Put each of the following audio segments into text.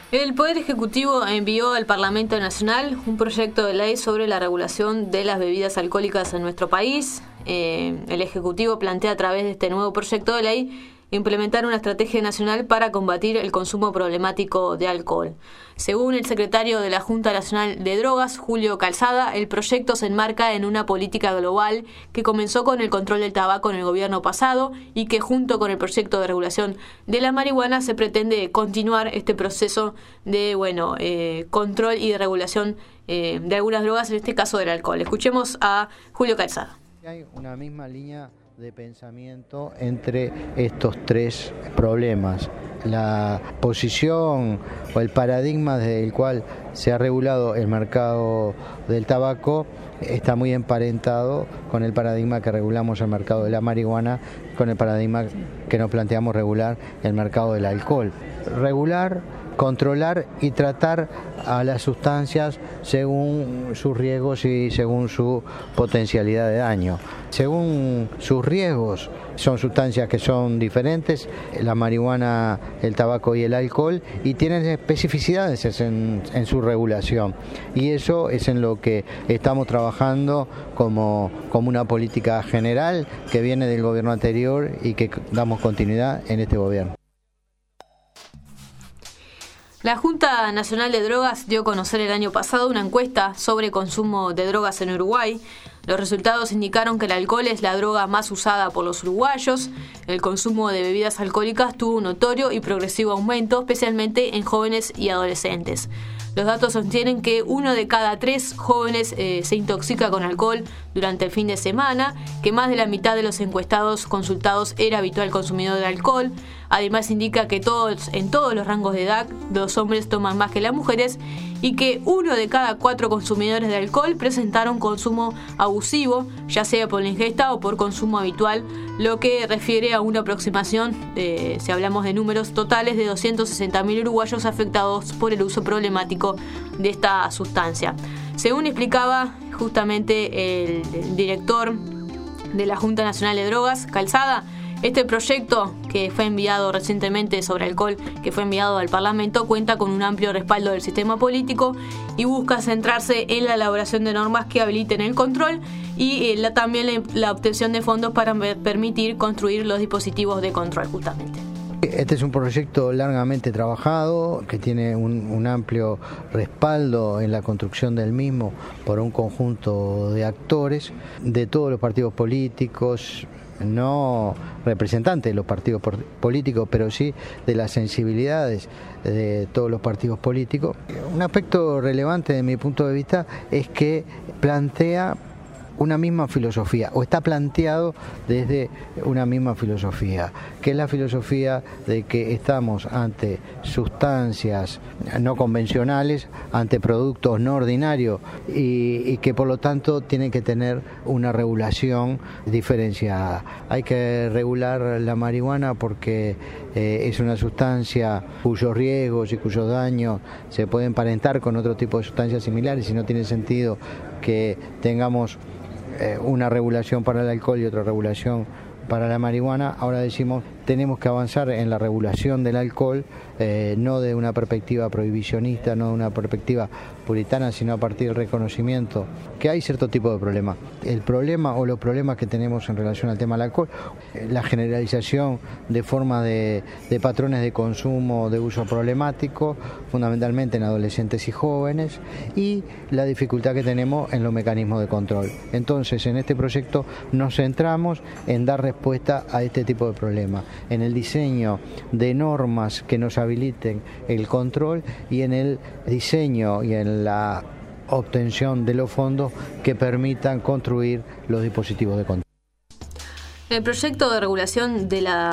El Poder Ejecutivo envió al Parlamento Nacional un proyecto de ley sobre la regulación de las bebidas alcohólicas en nuestro país. El Ejecutivo plantea a través de este nuevo proyecto de ley implementar una estrategia nacional para combatir el consumo problemático de alcohol. Según el secretario de la Junta Nacional de Drogas, Julio Calzada, el proyecto se enmarca en una política global que comenzó con el control del tabaco en el gobierno pasado y que junto con el proyecto de regulación de la marihuana se pretende continuar este proceso de control y de regulación de algunas drogas, en este caso del alcohol. Escuchemos a Julio Calzada. Hay una misma línea de pensamiento entre estos tres problemas. La posición o el paradigma desde el cual se ha regulado el mercado del tabaco está muy emparentado con el paradigma que regulamos el mercado de la marihuana, con el paradigma que nos planteamos regular el mercado del alcohol. Regular, controlar y tratar a las sustancias según sus riesgos y según su potencialidad de daño. Según sus riesgos, son sustancias que son diferentes, la marihuana, el tabaco y el alcohol, y tienen especificidades en su regulación. Y eso es en lo que estamos trabajando como una política general que viene del gobierno anterior y que damos continuidad en este gobierno. La Junta Nacional de Drogas dio a conocer el año pasado una encuesta sobre consumo de drogas en Uruguay. Los resultados indicaron que el alcohol es la droga más usada por los uruguayos. El consumo de bebidas alcohólicas tuvo un notorio y progresivo aumento, especialmente en jóvenes y adolescentes. Los datos sostienen que 1 de cada 3 jóvenes se intoxica con alcohol durante el fin de semana, que más de la mitad de los encuestados consultados era habitual consumidor de alcohol. Además indica que en todos los rangos de edad los hombres toman más que las mujeres y que 1 de cada 4 consumidores de alcohol presentaron consumo abusivo, ya sea por la ingesta o por consumo habitual, lo que refiere a una aproximación, si hablamos de números totales, de 260.000 uruguayos afectados por el uso problemático de esta sustancia. Según explicaba justamente el director de la Junta Nacional de Drogas, Calzada, este proyecto que fue enviado recientemente sobre alcohol, que fue enviado al Parlamento, cuenta con un amplio respaldo del sistema político y busca centrarse en la elaboración de normas que habiliten el control y también la obtención de fondos para permitir construir los dispositivos de control justamente. Este es un proyecto largamente trabajado, que tiene un amplio respaldo en la construcción del mismo por un conjunto de actores de todos los partidos políticos, no representantes de los partidos políticos, pero sí de las sensibilidades de todos los partidos políticos. Un aspecto relevante de mi punto de vista es que plantea una misma filosofía, o está planteado desde una misma filosofía, que es la filosofía de que estamos ante sustancias no convencionales, ante productos no ordinarios y que por lo tanto tienen que tener una regulación diferenciada. Hay que regular la marihuana porque es una sustancia cuyos riesgos y cuyos daños se pueden emparentar con otro tipo de sustancias similares y no tiene sentido que tengamos una regulación para el alcohol y otra regulación para la marihuana. Ahora decimos, tenemos que avanzar en la regulación del alcohol, no de una perspectiva prohibicionista, no de una perspectiva puritana, sino a partir del reconocimiento que hay cierto tipo de problema. El problema o los problemas que tenemos en relación al tema del alcohol, la generalización de formas de patrones de consumo de uso problemático, fundamentalmente en adolescentes y jóvenes, y la dificultad que tenemos en los mecanismos de control. Entonces, en este proyecto nos centramos en dar respuesta a este tipo de problemas, en el diseño de normas que nos habiliten el control y en el diseño y en la obtención de los fondos que permitan construir los dispositivos de control. El proyecto de regulación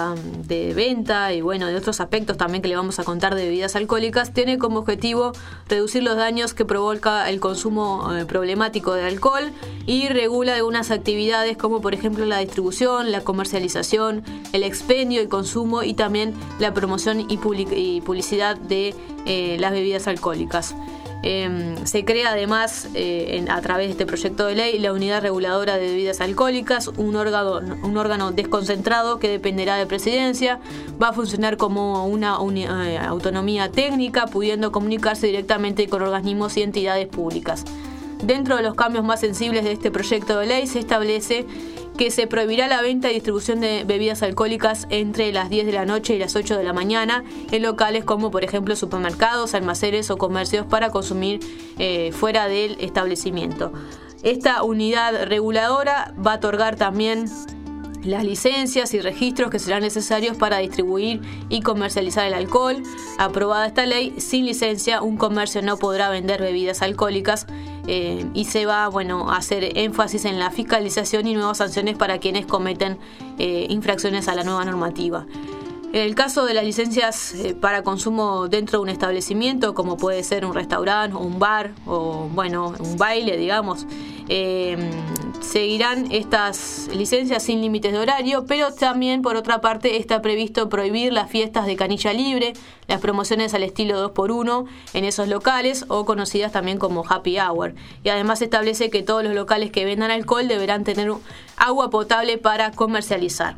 de venta y de otros aspectos también que le vamos a contar de bebidas alcohólicas tiene como objetivo reducir los daños que provoca el consumo problemático de alcohol y regula algunas actividades como por ejemplo la distribución, la comercialización, el expendio y consumo y también la promoción y publicidad de las bebidas alcohólicas. Se crea además, a través de este proyecto de ley, la Unidad Reguladora de Bebidas Alcohólicas, un órgano desconcentrado que dependerá de Presidencia. Va a funcionar como una autonomía técnica, pudiendo comunicarse directamente con organismos y entidades públicas. Dentro de los cambios más sensibles de este proyecto de ley se establece que se prohibirá la venta y distribución de bebidas alcohólicas entre las 10 de la noche y las 8 de la mañana en locales como, por ejemplo, supermercados, almacenes o comercios para consumir fuera del establecimiento. Esta unidad reguladora va a otorgar también las licencias y registros que serán necesarios para distribuir y comercializar el alcohol. Aprobada esta ley, sin licencia un comercio no podrá vender bebidas alcohólicas y se va a hacer énfasis en la fiscalización y nuevas sanciones para quienes cometen infracciones a la nueva normativa. En el caso de las licencias para consumo dentro de un establecimiento, como puede ser un restaurante o un bar o un baile, digamos, seguirán estas licencias sin límites de horario, pero también por otra parte está previsto prohibir las fiestas de canilla libre, las promociones al estilo 2x1 en esos locales o conocidas también como happy hour, y además establece que todos los locales que vendan alcohol deberán tener agua potable para comercializar.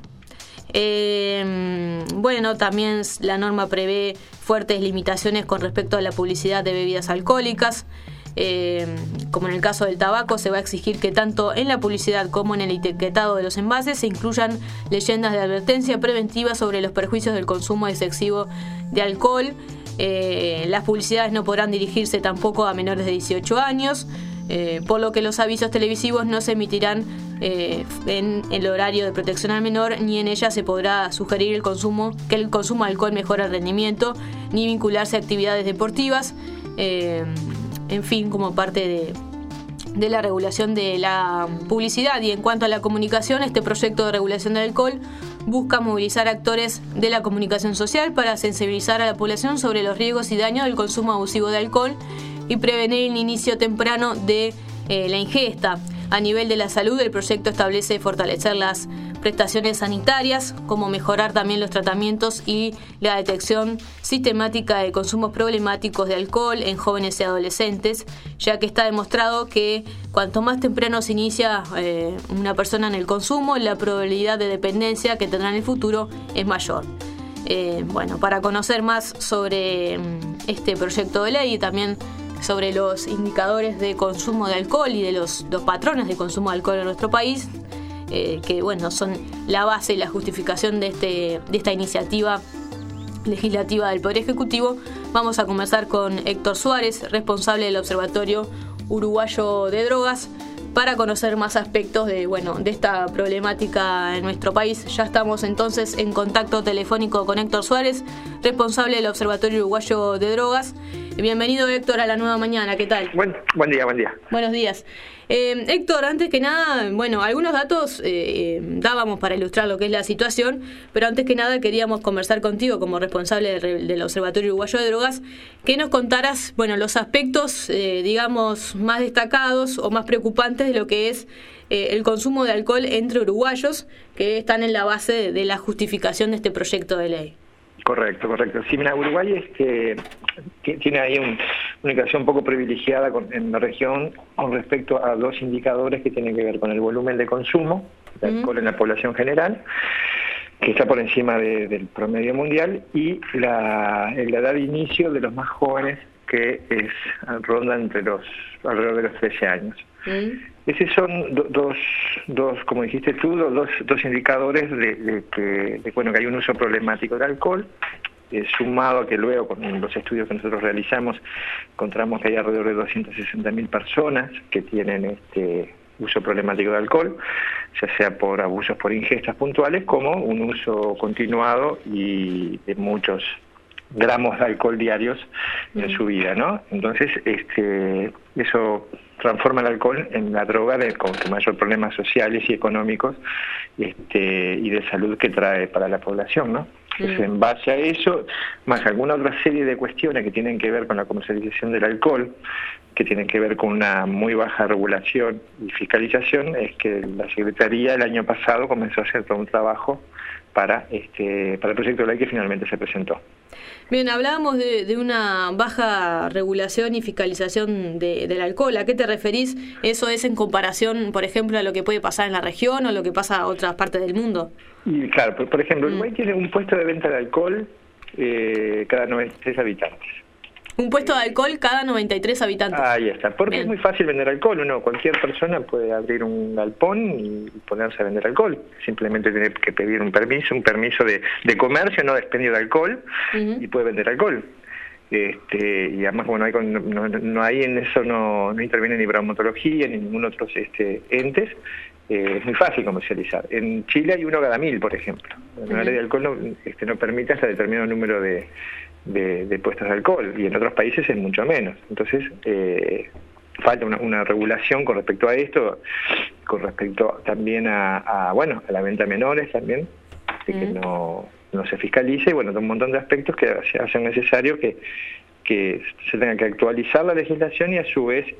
También la norma prevé fuertes limitaciones con respecto a la publicidad de bebidas alcohólicas. Como en el caso del tabaco, se va a exigir que tanto en la publicidad como en el etiquetado de los envases se incluyan leyendas de advertencia preventiva sobre los perjuicios del consumo excesivo de alcohol. Las publicidades no podrán dirigirse tampoco a menores de 18 años, por lo que los avisos televisivos no se emitirán en el horario de protección al menor, ni en ella se podrá sugerir que el consumo de alcohol mejora el rendimiento, ni vincularse a actividades deportivas. En fin, como parte de la regulación de la publicidad. Y en cuanto a la comunicación, este proyecto de regulación del alcohol busca movilizar actores de la comunicación social para sensibilizar a la población sobre los riesgos y daños del consumo abusivo de alcohol y prevenir el inicio temprano de la ingesta. A nivel de la salud, el proyecto establece fortalecer las prestaciones sanitarias, como mejorar también los tratamientos y la detección sistemática de consumos problemáticos de alcohol en jóvenes y adolescentes, ya que está demostrado que cuanto más temprano se inicia una persona en el consumo, la probabilidad de dependencia que tendrá en el futuro es mayor. Para conocer más sobre este proyecto de ley y también sobre los indicadores de consumo de alcohol y de los patrones de consumo de alcohol en nuestro país, que son la base y la justificación de esta iniciativa legislativa del Poder Ejecutivo, vamos a conversar con Héctor Suárez, responsable del Observatorio Uruguayo de Drogas, para conocer más aspectos de esta problemática en nuestro país. Ya estamos entonces en contacto telefónico con Héctor Suárez, responsable del Observatorio Uruguayo de Drogas. Bienvenido, Héctor, a La Nueva Mañana. ¿Qué tal? Buen día. Buenos días. Héctor, antes que nada, algunos datos dábamos para ilustrar lo que es la situación, pero antes que nada queríamos conversar contigo como responsable del Observatorio Uruguayo de Drogas, que nos contaras, los aspectos, más destacados o más preocupantes de lo que es el consumo de alcohol entre uruguayos, que están en la base de la justificación de este proyecto de ley. Correcto. Sí, mira, Uruguay tiene ahí una ubicación un poco privilegiada en la región con respecto a dos indicadores que tienen que ver con el volumen de consumo de alcohol en la población general, que está por encima del promedio mundial, y la edad de inicio de los más jóvenes, que ronda alrededor de los 13 años. Esos son dos, como dijiste tú, dos indicadores de que hay un uso problemático del alcohol, sumado a que luego con los estudios que nosotros realizamos encontramos que hay alrededor de 260.000 personas que tienen uso problemático de alcohol, ya sea por abusos por ingestas puntuales como un uso continuado y de muchos gramos de alcohol diarios en su vida, ¿no? Entonces, eso transforma el alcohol en la droga con mayor problemas sociales y económicos y de salud que trae para la población, ¿no? Entonces, en base a eso, más alguna otra serie de cuestiones que tienen que ver con la comercialización del alcohol, que tienen que ver con una muy baja regulación y fiscalización, es que la Secretaría el año pasado comenzó a hacer todo un trabajo para el proyecto de ley que finalmente se presentó. Bien, hablábamos de una baja regulación y fiscalización del alcohol. ¿A qué te referís? ¿Eso es en comparación, por ejemplo, a lo que puede pasar en la región o lo que pasa a otras partes del mundo? Y claro, por ejemplo, Uruguay tiene un puesto de venta de alcohol cada 93 habitantes. Un puesto de alcohol cada 93 habitantes. Ahí está, porque Bien. es muy fácil vender alcohol, cualquier persona puede abrir un galpón y ponerse a vender alcohol, simplemente tiene que pedir un permiso de comercio, no de expendio de alcohol, y puede vender alcohol. Y además, bueno, ahí en eso no interviene ni bromatología ni ningún otro entes. Es muy fácil comercializar. En Chile hay uno cada 1000, por ejemplo. La ley de alcohol no permite hasta determinado número de puestos de alcohol, y en otros países es mucho menos. Entonces falta una regulación con respecto a esto, con respecto también a la venta a menores también, de que no se fiscalice, y de un montón de aspectos que hacen necesario que se tenga que actualizar la legislación y a su vez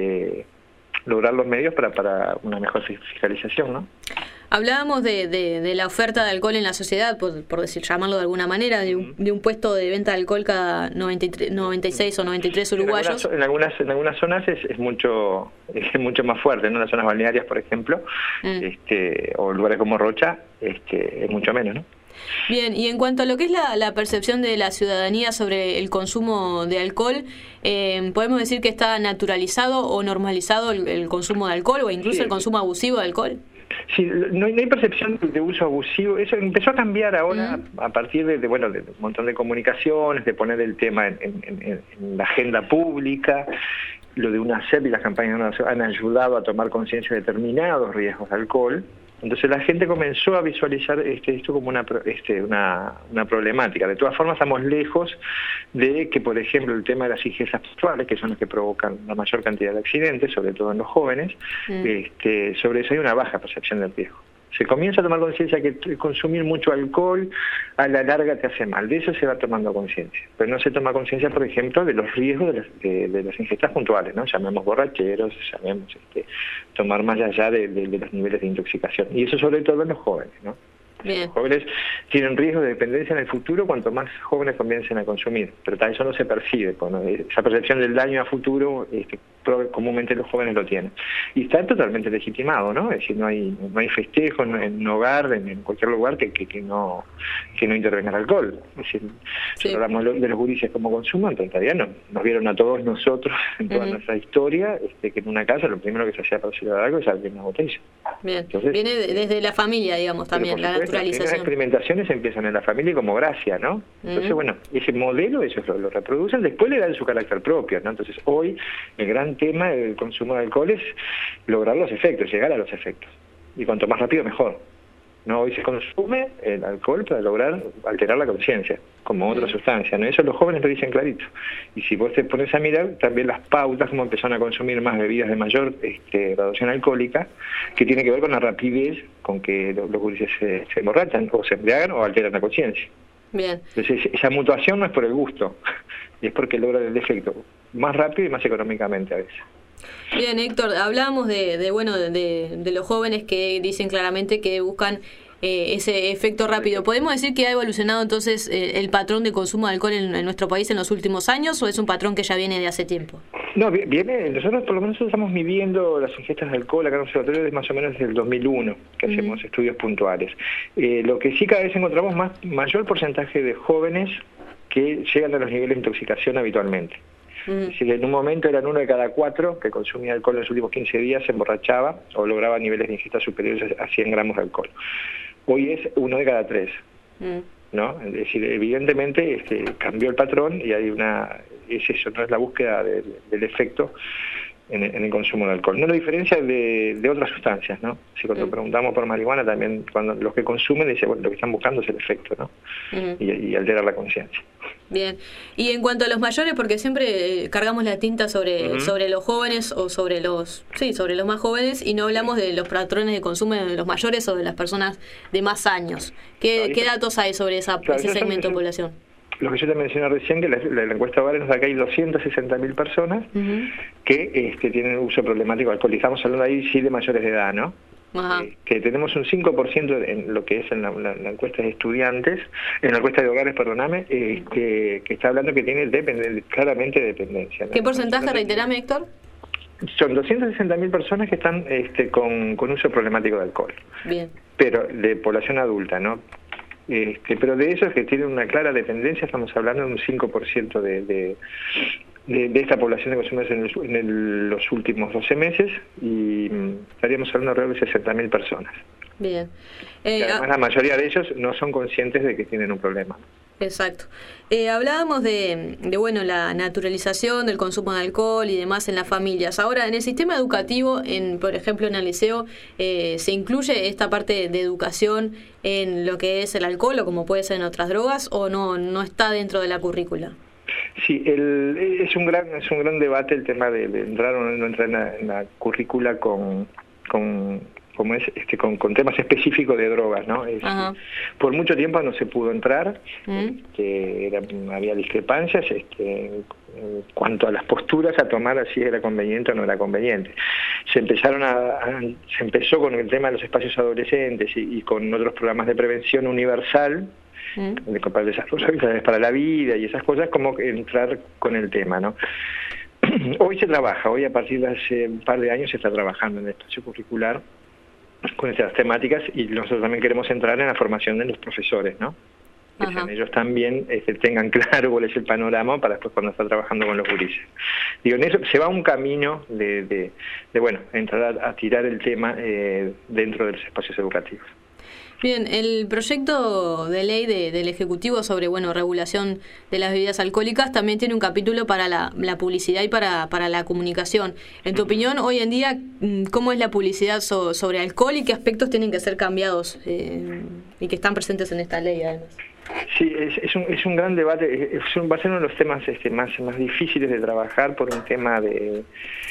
lograr los medios para una mejor fiscalización, ¿no? Hablábamos de la oferta de alcohol en la sociedad, por llamarlo de alguna manera, de un puesto de venta de alcohol cada 96 o 93 uruguayos. En algunas zonas es mucho más fuerte, ¿no? En las zonas balnearias, por ejemplo, o lugares como Rocha, es mucho menos, ¿no? Bien, y en cuanto a lo que es la percepción de la ciudadanía sobre el consumo de alcohol, ¿podemos decir que está naturalizado o normalizado el consumo de alcohol o incluso el consumo abusivo de alcohol? Sí, no hay percepción de uso abusivo. Eso empezó a cambiar ahora a partir de un montón de comunicaciones, de poner el tema en la agenda pública. Lo de UNACEP y las campañas han ayudado a tomar conciencia de determinados riesgos de alcohol. Entonces la gente comenzó a visualizar esto como una problemática. De todas formas, estamos lejos de que, por ejemplo, el tema de las ingestas sexuales, que son las que provocan la mayor cantidad de accidentes, sobre todo en los jóvenes, sobre eso hay una baja percepción del riesgo. Se comienza a tomar conciencia que consumir mucho alcohol a la larga te hace mal. De eso se va tomando conciencia. Pero no se toma conciencia, por ejemplo, de los riesgos de las ingestas puntuales, ¿no? Llamemos borracheros, llamemos tomar más allá de los niveles de intoxicación. Y eso sobre todo en los jóvenes, ¿no? Bien. Los jóvenes tienen riesgo de dependencia en el futuro cuanto más jóvenes comiencen a consumir, pero tal eso no se percibe. Esa percepción del daño a futuro comúnmente los jóvenes lo tienen. Y está totalmente legitimado, ¿no? Es decir, no hay festejo en un hogar, en cualquier lugar que no intervenga el alcohol. Es decir, si hablamos de los gurises como consumo, en realidad nos vieron a todos nosotros en toda nuestra historia, que en una casa lo primero que se hacía para celebrar algo es abrir una botella. Bien. Entonces, viene desde la familia, digamos, también, la naturalización. Las experimentaciones empiezan en la familia como gracia, ¿no? Entonces, ese modelo ellos lo reproducen, después le dan su carácter propio, ¿no? Entonces, hoy el gran tema del consumo de alcohol es lograr los efectos, llegar a los efectos. Y cuanto más rápido, mejor. ¿No? Hoy se consume el alcohol para lograr alterar la conciencia, como otra sustancia, ¿no? Eso los jóvenes lo dicen clarito. Y si vos te pones a mirar, también las pautas, como empezaron a consumir más bebidas de mayor graduación alcohólica, que tiene que ver con la rapidez con que los gurises se emborrachan, o se embriagan, o alteran la conciencia. Bien. Entonces, esa mutuación no es por el gusto, es porque logra el efecto más rápido y más económicamente a veces. Bien, Héctor, hablábamos de los jóvenes que dicen claramente que buscan ese efecto rápido. ¿Podemos decir que ha evolucionado entonces el patrón de consumo de alcohol en nuestro país en los últimos años o es un patrón que ya viene de hace tiempo? No, nosotros por lo menos estamos midiendo las ingestas de alcohol acá en el observatorio desde más o menos desde el 2001, que hacemos estudios puntuales. Lo que sí cada vez encontramos mayor porcentaje de jóvenes que llegan a los niveles de intoxicación habitualmente. Es decir, en un momento eran 1 de cada 4 que consumía alcohol en los últimos 15 días, se emborrachaba o lograba niveles de ingesta superiores a 100 gramos de alcohol. Hoy es 1 de cada 3, ¿no? Es decir, evidentemente cambió el patrón y hay es eso, no es la búsqueda del efecto en el consumo de alcohol. No lo diferencia de otras sustancias, ¿no? Si cuando preguntamos por marihuana también, cuando los que consumen dicen, bueno, lo que están buscando es el efecto, ¿no? Y alterar la conciencia. Bien. Y en cuanto a los mayores, porque siempre cargamos la tinta sobre los jóvenes o sobre los más jóvenes y no hablamos de los patrones de consumo de los mayores o de las personas de más años. ¿Qué datos hay sobre ese segmento de población? Lo que yo te mencioné recién, que la encuesta Hogares nos da que hay 260.000 personas que tienen uso problemático de alcohol. Y estamos hablando ahí sí de mayores de edad, ¿no? que tenemos un 5% en lo que es en la encuesta de estudiantes, en la encuesta de hogares, perdóname, que está hablando que tiene claramente dependencia, ¿no? ¿Qué porcentaje, reiterame, Héctor? Son 260.000 personas que están con uso problemático de alcohol. Bien. Pero de población adulta, ¿no? Pero de esos que tienen una clara dependencia, estamos hablando de un 5% de esta población de consumidores en los últimos 12 meses, y estaríamos hablando alrededor de 60.000 personas. Bien. Además, la mayoría de ellos no son conscientes de que tienen un problema. Exacto. Hablábamos de bueno, la naturalización del consumo de alcohol y demás en las familias. Ahora, en el sistema educativo, por ejemplo en el liceo, ¿se incluye esta parte de educación en lo que es el alcohol o como puede ser en otras drogas, o no está dentro de la currícula? Sí, es un gran debate el tema de entrar o no entrar en la currícula con temas específicos de drogas, ¿no? Por mucho tiempo no se pudo entrar, había discrepancias en cuanto a las posturas a tomar, si era conveniente o no era conveniente. Se empezó con el tema de los espacios adolescentes y con otros programas de prevención universal, para el desarrollo de habilidades para la vida y esas cosas, como entrar con el tema, ¿no? Hoy se trabaja, hoy a partir de hace un par de años se está trabajando en el espacio curricular con estas temáticas, y nosotros también queremos entrar en la formación de los profesores, ¿no? Que ellos también tengan claro cuál es el panorama para después cuando están trabajando con los gurises. Digo, en eso se va un camino de entrar a tirar el tema dentro de los espacios educativos. Bien, el proyecto de ley del Ejecutivo sobre regulación de las bebidas alcohólicas también tiene un capítulo para la publicidad y para la comunicación. En tu opinión, hoy en día, ¿cómo es la publicidad sobre alcohol y qué aspectos tienen que ser cambiados y que están presentes en esta ley, además? Sí, es un gran debate, va a ser uno de los temas más difíciles de trabajar por un tema de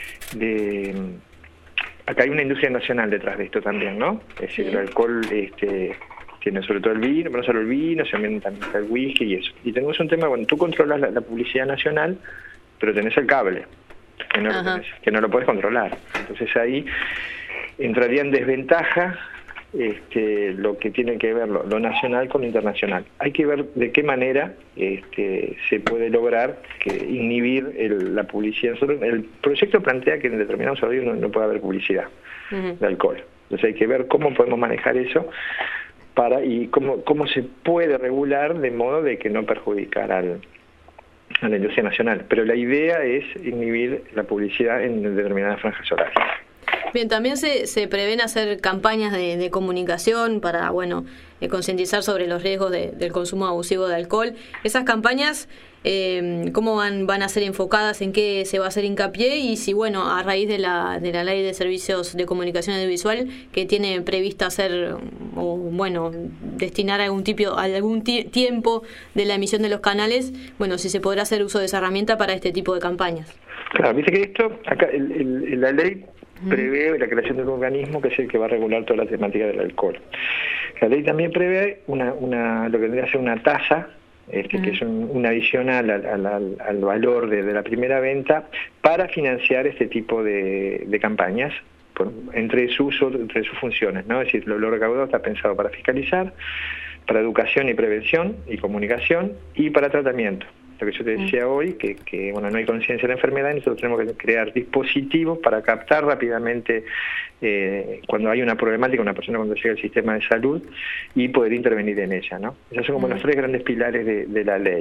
acá hay una industria nacional detrás de esto también, ¿no? Es decir, el alcohol tiene sobre todo el vino, pero no solo el vino, también está el whisky y eso. Y tenemos un tema, tú controlas la publicidad nacional, pero tenés el cable, que no lo puedes controlar. Entonces ahí entraría en desventaja lo que tiene que ver lo nacional con lo internacional. Hay que ver de qué manera se puede lograr inhibir la publicidad. El proyecto plantea que en determinados horarios no puede haber publicidad de alcohol. Entonces hay que ver cómo podemos manejar eso y cómo se puede regular de modo de que no perjudicar a la industria nacional. Pero la idea es inhibir la publicidad en determinadas franjas horarias. Bien, también se prevén hacer campañas de comunicación para, concientizar sobre los riesgos del consumo abusivo de alcohol. Esas campañas, ¿cómo van a ser enfocadas? ¿En qué se va a hacer hincapié? Y si, a raíz de la Ley de Servicios de Comunicación Audiovisual, que tiene prevista hacer, destinar algún tiempo de la emisión de los canales, si se podrá hacer uso de esa herramienta para este tipo de campañas. Claro, viste que esto, acá la ley prevé la creación de un organismo que es el que va a regular toda la temática del alcohol. La ley también prevé lo que tendría que ser una tasa, que es un adicional al valor de la primera venta, para financiar este tipo de campañas, entre sus funciones, ¿no? Es decir, lo recaudado está pensado para fiscalizar, para educación y prevención y comunicación, y para tratamiento. Lo que yo te decía hoy, que no hay conciencia de la enfermedad, y nosotros tenemos que crear dispositivos para captar rápidamente cuando hay una problemática, una persona cuando llega al sistema de salud, y poder intervenir en ella, ¿no? Esos son como los tres grandes pilares de la ley.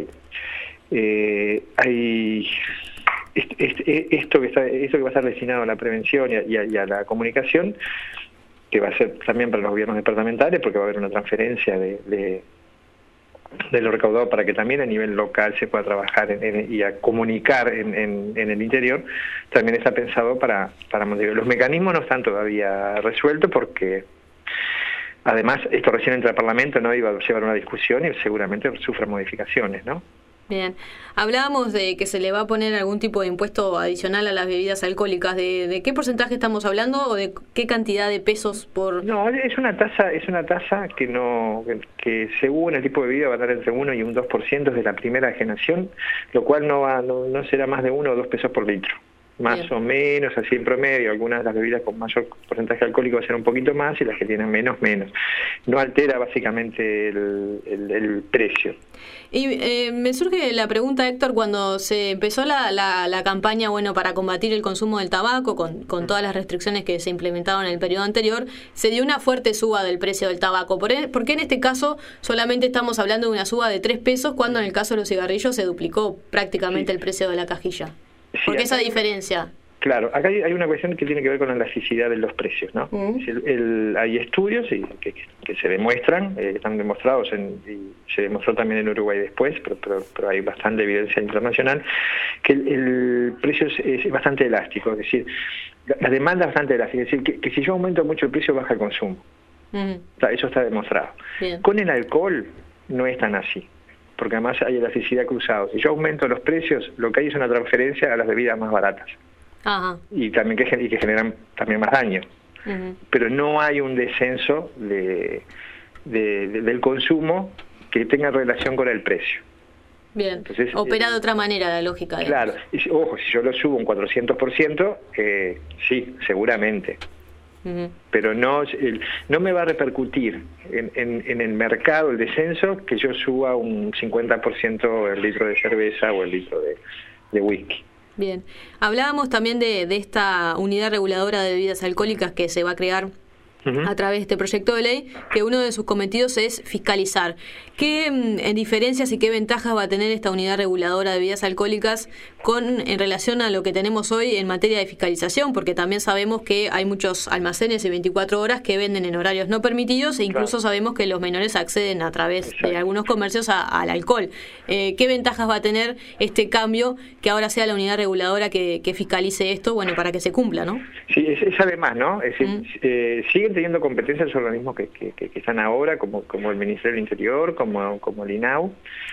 Hay esto que va a estar destinado a la prevención y a la comunicación, que va a ser también para los gobiernos departamentales, porque va a haber una transferencia de lo recaudado para que también a nivel local se pueda trabajar y a comunicar en el interior. También está pensado para Montevideo. Los mecanismos no están todavía resueltos porque además esto recién entra al Parlamento, ¿no? Iba a llevar una discusión y seguramente sufra modificaciones, ¿no? Bien, hablábamos de que se le va a poner algún tipo de impuesto adicional a las bebidas alcohólicas. ¿De qué porcentaje estamos hablando o de qué cantidad de pesos por...? No, es una tasa que según el tipo de bebida va a dar entre 1 y un 2% de la primera generación, lo cual no será más de 1 o 2 pesos por litro. más Bien. o menos, así en promedio. Algunas de las bebidas con mayor porcentaje alcohólico van a ser un poquito más y las que tienen menos. No altera básicamente el precio. Y me surge la pregunta, Héctor, cuando se empezó la campaña, bueno, para combatir el consumo del tabaco, con todas las restricciones que se implementaron en el periodo anterior, se dio una fuerte suba del precio del tabaco. ¿Por qué en este caso solamente estamos hablando de una suba de 3 pesos, cuando en el caso de los cigarrillos se duplicó prácticamente el precio de la cajilla? ¿Por qué esa diferencia? Claro, acá hay una cuestión que tiene que ver con la elasticidad de los precios, ¿no? Es decir, hay estudios que se demuestran, están demostrados, y se demostró también en Uruguay después, pero hay bastante evidencia internacional, que el precio es bastante elástico, es decir, la demanda es bastante elástica, es decir, que si yo aumento mucho el precio, baja el consumo. O sea, eso está demostrado. Bien. Con el alcohol no es tan así, porque además hay elasticidad cruzada. Si yo aumento los precios, lo que hay es una transferencia a las bebidas más baratas. Ajá. Y también que generan también más daño. Pero no hay un descenso del consumo que tenga relación con el precio. Bien. Entonces, opera de otra manera la lógica. Claro. Y, ojo, si yo lo subo un 400%, sí, seguramente. Pero no me va a repercutir en el mercado el descenso que yo suba un 50% el litro de cerveza o el litro de whisky. Bien. Hablábamos también de esta unidad reguladora de bebidas alcohólicas que se va a crear a través de este proyecto de ley, que uno de sus cometidos es fiscalizar. ¿Qué diferencias y qué ventajas va a tener esta unidad reguladora de bebidas alcohólicas en relación a lo que tenemos hoy en materia de fiscalización? Porque también sabemos que hay muchos almacenes de 24 horas que venden en horarios no permitidos, e incluso sabemos que los menores acceden a través de algunos comercios al alcohol. ¿Qué ventajas va a tener este cambio, que ahora sea la unidad reguladora que fiscalice esto, bueno, para que se cumpla, ¿no? Sí, es además, ¿no? Es decir, siguen teniendo competencias los organismos que están ahora, como el Ministerio del Interior, como el INAU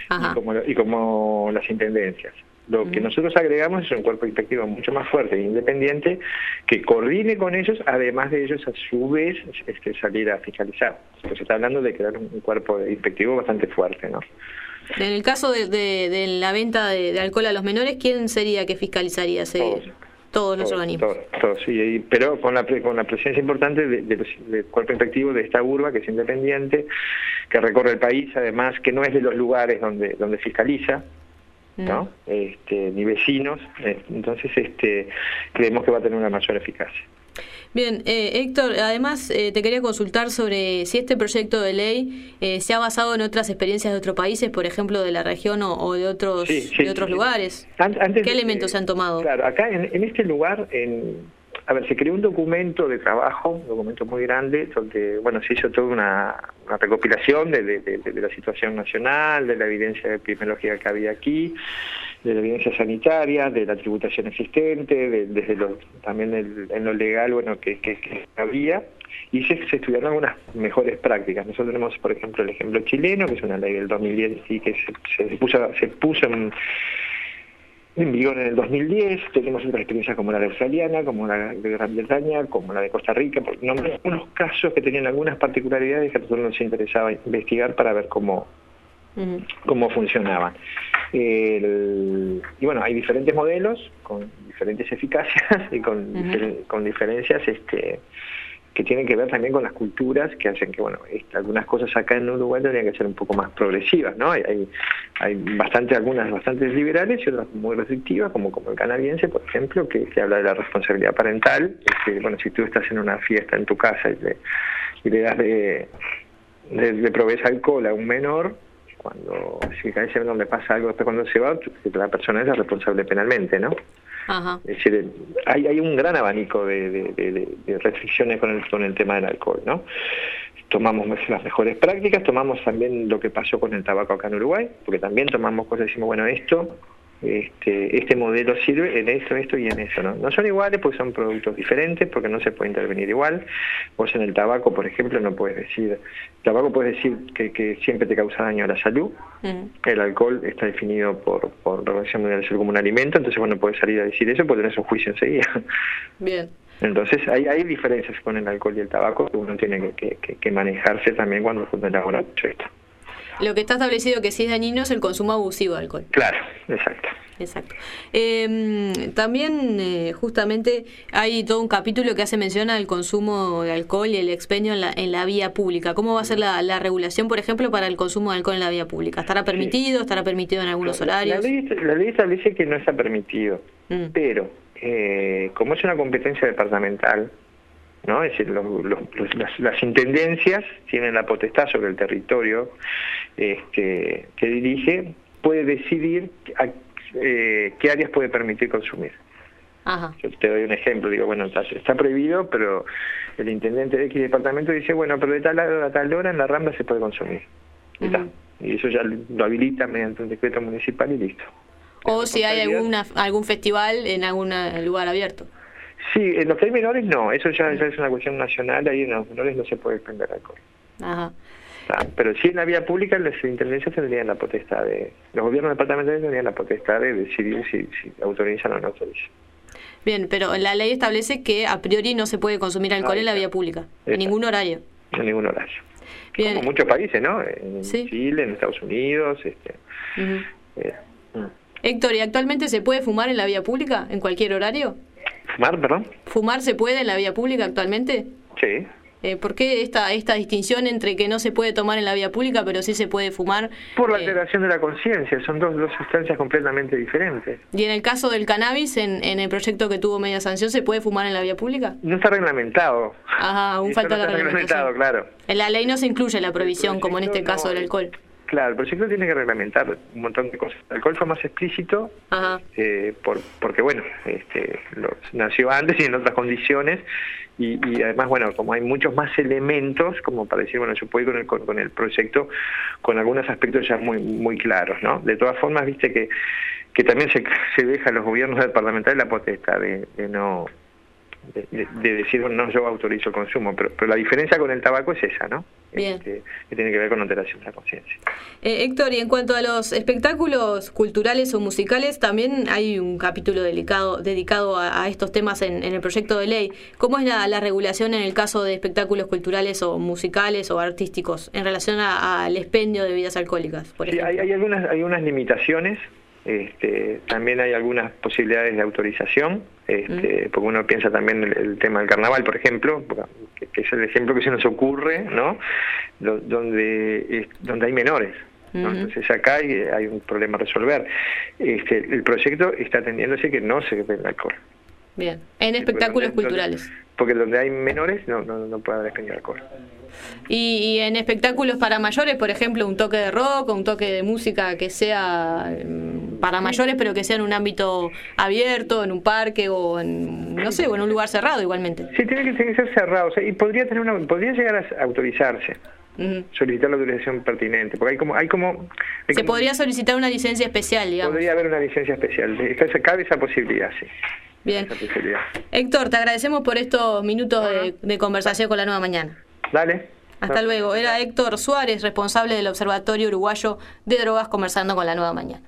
y como las intendencias. Lo que nosotros agregamos es un cuerpo inspectivo mucho más fuerte e independiente que coordine con ellos, además de ellos a su vez salir a fiscalizar. Pues se está hablando de crear un cuerpo inspectivo bastante fuerte, ¿no? En el caso de la venta de alcohol a los menores, ¿quién sería que fiscalizaría? Todos los organismos. Todos, sí, pero con la presencia importante del cuerpo inspectivo de esta urba, que es independiente, que recorre el país, además que no es de los lugares donde fiscaliza, ¿no? Ni vecinos, entonces creemos que va a tener una mayor eficacia. Bien, Héctor, además te quería consultar sobre si este proyecto de ley se ha basado en otras experiencias de otros países, por ejemplo de la región o de otros lugares. ¿Qué elementos se han tomado? Claro, acá en este lugar, se creó un documento de trabajo, un documento muy grande, donde se hizo toda una recopilación de la situación nacional, de la evidencia epidemiológica que había aquí, de la evidencia sanitaria, de la tributación existente, también en lo legal que había, y se estudiaron algunas mejores prácticas. Nosotros tenemos, por ejemplo, el ejemplo chileno, que es una ley del 2010 y que se puso en vigor en el 2010. Tenemos otras experiencias como la de australiana, como la de Gran Bretaña, como la de Costa Rica, por nombrar algunos casos que tenían algunas particularidades que a nosotros nos interesaba investigar para ver cómo funcionaban. Y hay diferentes modelos con diferentes eficacias y con diferencias que tienen que ver también con las culturas, que hacen que algunas cosas acá en Uruguay tendrían que ser un poco más progresivas, ¿no? Hay algunas bastante liberales y otras muy restrictivas, como el canadiense, por ejemplo, que habla de la responsabilidad parental. Si tú estás en una fiesta en tu casa y le das le provees alcohol a un menor, si a ese menor le pasa algo después cuando se va, la persona es la responsable penalmente, ¿no? Ajá. Es decir, hay un gran abanico de restricciones con el tema del alcohol, ¿no? Tomamos las mejores prácticas, tomamos también lo que pasó con el tabaco acá en Uruguay, porque también tomamos cosas y decimos, este modelo sirve en esto y en eso, ¿no? No son iguales porque son productos diferentes, porque no se puede intervenir igual. Vos en el tabaco, por ejemplo, no puedes decir, puedes decir que siempre te causa daño a la salud. El alcohol está definido por la Organización Mundial de la Salud como un alimento, entonces no puedes salir a decir eso porque tenés un juicio enseguida. Bien. Entonces hay diferencias con el alcohol y el tabaco que uno tiene que manejarse también cuando elabora mucho esto. Lo que está establecido que sí es dañino es el consumo abusivo de alcohol. Claro, exacto. Exacto. También justamente hay todo un capítulo que hace mención al consumo de alcohol y el expendio en la vía pública. ¿Cómo va a ser la regulación, por ejemplo, para el consumo de alcohol en la vía pública? ¿Estará permitido? ¿Estará permitido en algunos horarios? La ley establece que no está permitido, pero como es una competencia departamental, ¿no? Es decir, las intendencias tienen la potestad sobre el territorio que dirige, puede decidir qué áreas puede permitir consumir. Ajá. Yo te doy un ejemplo, digo, bueno, está prohibido, pero el intendente de X departamento dice, bueno, pero de tal hora a tal hora en la Rambla se puede consumir. Y eso ya lo habilita mediante un decreto municipal y listo. O si hay algún festival en algún lugar abierto. Sí, en los que hay menores no, eso ya es una cuestión nacional, ahí en los menores no se puede vender alcohol. Ajá. Pero sí en la vía pública las intendencias tendrían la potestad los gobiernos departamentales tendrían la potestad de decidir si autorizan o no autorizan. Bien, pero la ley establece que a priori no se puede consumir alcohol en la vía pública, en ningún horario. En ningún horario. Bien. Como muchos países, ¿no? En Chile, en Estados Unidos. Héctor, ¿y actualmente se puede fumar en la vía pública, en cualquier horario? ¿Fumar, perdón? ¿Fumar se puede en la vía pública actualmente? Sí. ¿Por qué esta distinción entre que no se puede tomar en la vía pública, pero sí se puede fumar? Por la alteración de la conciencia, son dos sustancias completamente diferentes. ¿Y en el caso del cannabis, en el proyecto que tuvo media sanción, se puede fumar en la vía pública? No está reglamentado. Ajá, aún falta la reglamentación. Claro. En la ley no se incluye la prohibición, como en este caso del alcohol. Claro, el proyecto tiene que reglamentar un montón de cosas. El alcohol fue más explícito, porque bueno, nació antes y en otras condiciones, y además, bueno, como hay muchos más elementos, como para decir, bueno, yo puedo ir con el proyecto con algunos aspectos ya muy claros, ¿no? De todas formas, viste que también se deja a los gobiernos departamentales la potestad de decir, bueno, no, yo autorizo el consumo, pero la diferencia con el tabaco es esa, ¿no? Bien. Que tiene que ver con alteración de la conciencia. Héctor, y en cuanto a los espectáculos culturales o musicales, también hay un capítulo dedicado a estos temas en el proyecto de ley. ¿Cómo es la regulación en el caso de espectáculos culturales o musicales o artísticos en relación al expendio de bebidas alcohólicas, por ejemplo? Hay algunas limitaciones. También hay algunas posibilidades de autorización, porque uno piensa también el tema del carnaval, por ejemplo, que es el ejemplo que se nos ocurre, ¿no? Donde hay menores, ¿no? Entonces acá hay un problema a resolver. El proyecto está atendiéndose que no se venda alcohol. Bien, en espectáculos culturales. Porque donde hay menores no puede haber expendio de alcohol. Y en espectáculos para mayores, por ejemplo, un toque de rock o un toque de música que sea para mayores, pero que sea en un ámbito abierto, en un parque o en, no sé, o en un lugar cerrado igualmente. Sí, tiene que ser cerrado, o sea, y podría llegar a autorizarse. Solicitar la autorización pertinente, porque se podría solicitar una licencia especial, digamos. Podría haber una licencia especial, cabe esa posibilidad, sí. Bien. Héctor, te agradecemos por estos minutos de conversación con La Nueva Mañana. Dale. Hasta luego. Era Héctor Suárez, responsable del Observatorio Uruguayo de Drogas, conversando con La Nueva Mañana.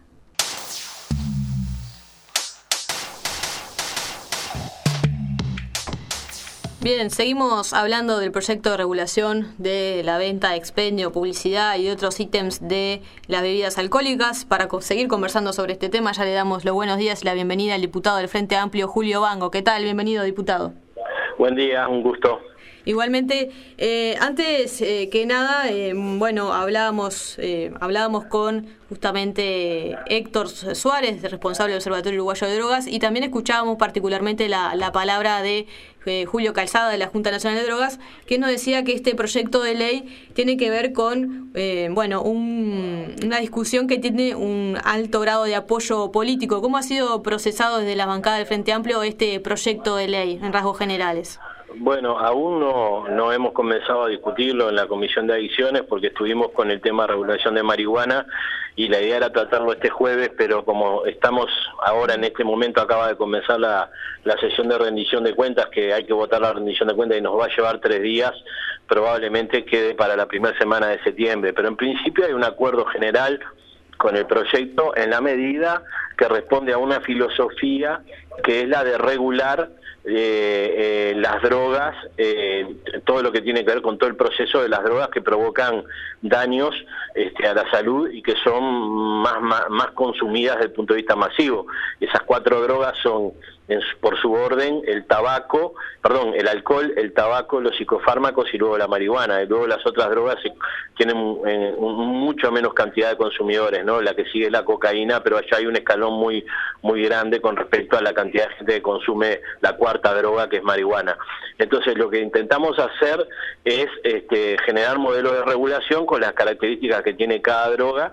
Bien, seguimos hablando del proyecto de regulación de la venta, expendio, publicidad y de otros ítems de las bebidas alcohólicas. Para seguir conversando sobre este tema, ya le damos los buenos días y la bienvenida al diputado del Frente Amplio, Julio Bango. ¿Qué tal? Bienvenido, diputado. Buen día, un gusto. Igualmente, antes que nada, bueno, hablábamos con justamente Héctor Suárez, responsable del Observatorio Uruguayo de Drogas, y también escuchábamos particularmente la palabra de Julio Calzada de la Junta Nacional de Drogas, que nos decía que este proyecto de ley tiene que ver con una discusión que tiene un alto grado de apoyo político. ¿Cómo ha sido procesado desde la bancada del Frente Amplio este proyecto de ley en rasgos generales? Bueno, aún no hemos comenzado a discutirlo en la Comisión de Adicciones porque estuvimos con el tema de regulación de marihuana y la idea era tratarlo este jueves, pero como estamos ahora en este momento, acaba de comenzar la sesión de rendición de cuentas, que hay que votar la rendición de cuentas y nos va a llevar 3 días, probablemente quede para la primera semana de septiembre, pero en principio hay un acuerdo general con el proyecto en la medida que responde a una filosofía que es la de regular las drogas, todo lo que tiene que ver con todo el proceso de las drogas que provocan daños a la salud y que son más consumidas desde el punto de vista masivo. Esas 4 drogas son, por su orden, el alcohol, el tabaco, los psicofármacos y luego la marihuana. Y luego las otras drogas tienen mucho menos cantidad de consumidores, ¿no? La que sigue es la cocaína, pero allá hay un escalón muy grande con respecto a la cantidad de gente que consume la 4ª droga, que es marihuana. Entonces lo que intentamos hacer es generar modelos de regulación con las características que tiene cada droga.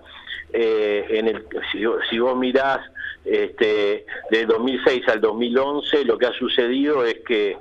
Si vos mirás de 2006 al 2011, lo que ha sucedido es que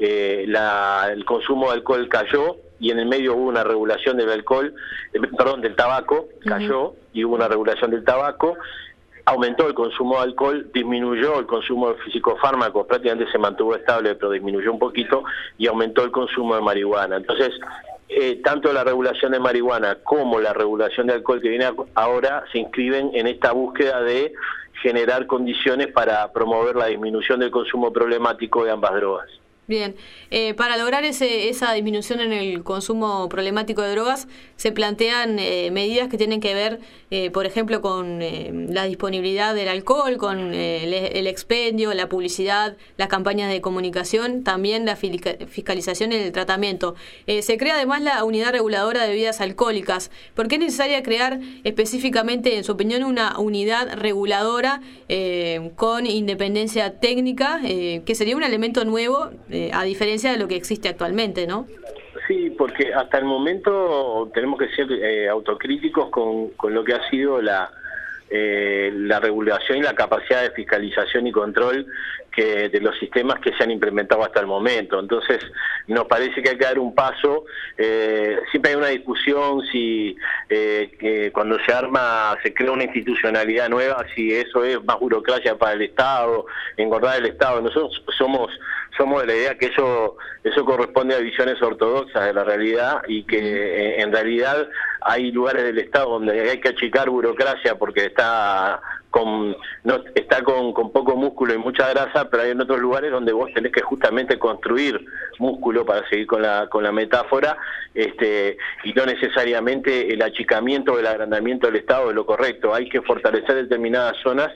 el consumo de alcohol cayó, y en el medio hubo una regulación del del tabaco, cayó, y hubo una regulación del tabaco. Aumentó el consumo de alcohol, disminuyó el consumo de psicofármacos, prácticamente se mantuvo estable, pero disminuyó un poquito, y aumentó el consumo de marihuana. Entonces, tanto la regulación de marihuana como la regulación de alcohol que viene ahora se inscriben en esta búsqueda de generar condiciones para promover la disminución del consumo problemático de ambas drogas. Bien, para lograr esa disminución en el consumo problemático de drogas, se plantean medidas que tienen que ver, por ejemplo, con la disponibilidad del alcohol, con el expendio, la publicidad, las campañas de comunicación, también la fiscalización y el tratamiento. Se crea además la Unidad Reguladora de Bebidas Alcohólicas. ¿Por qué es necesaria crear específicamente, en su opinión, una unidad reguladora con independencia técnica, que sería un elemento nuevo, a diferencia de lo que existe actualmente, ¿no? Sí, porque hasta el momento tenemos que ser autocríticos con lo que ha sido la regulación y la capacidad de fiscalización y control de los sistemas que se han implementado hasta el momento. Entonces, nos parece que hay que dar un paso. Siempre hay una discusión si cuando se crea una institucionalidad nueva, si eso es más burocracia para el Estado, engordar el Estado. Nosotros somos de la idea que eso corresponde a visiones ortodoxas de la realidad, y que en realidad hay lugares del Estado donde hay que achicar burocracia porque está con poco músculo y mucha grasa, pero hay en otros lugares donde vos tenés que justamente construir músculo, para seguir con la metáfora, y no necesariamente el achicamiento o el agrandamiento del Estado es lo correcto. Hay que fortalecer determinadas zonas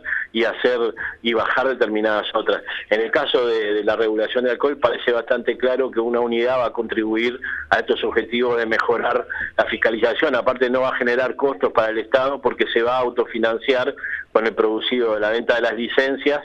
y bajar determinadas otras. En el caso de la regulación del alcohol, parece bastante claro que una unidad va a contribuir a estos objetivos de mejorar la fiscalización. Aparte, no va a generar costos para el Estado porque se va a autofinanciar con el producido de la venta de las licencias,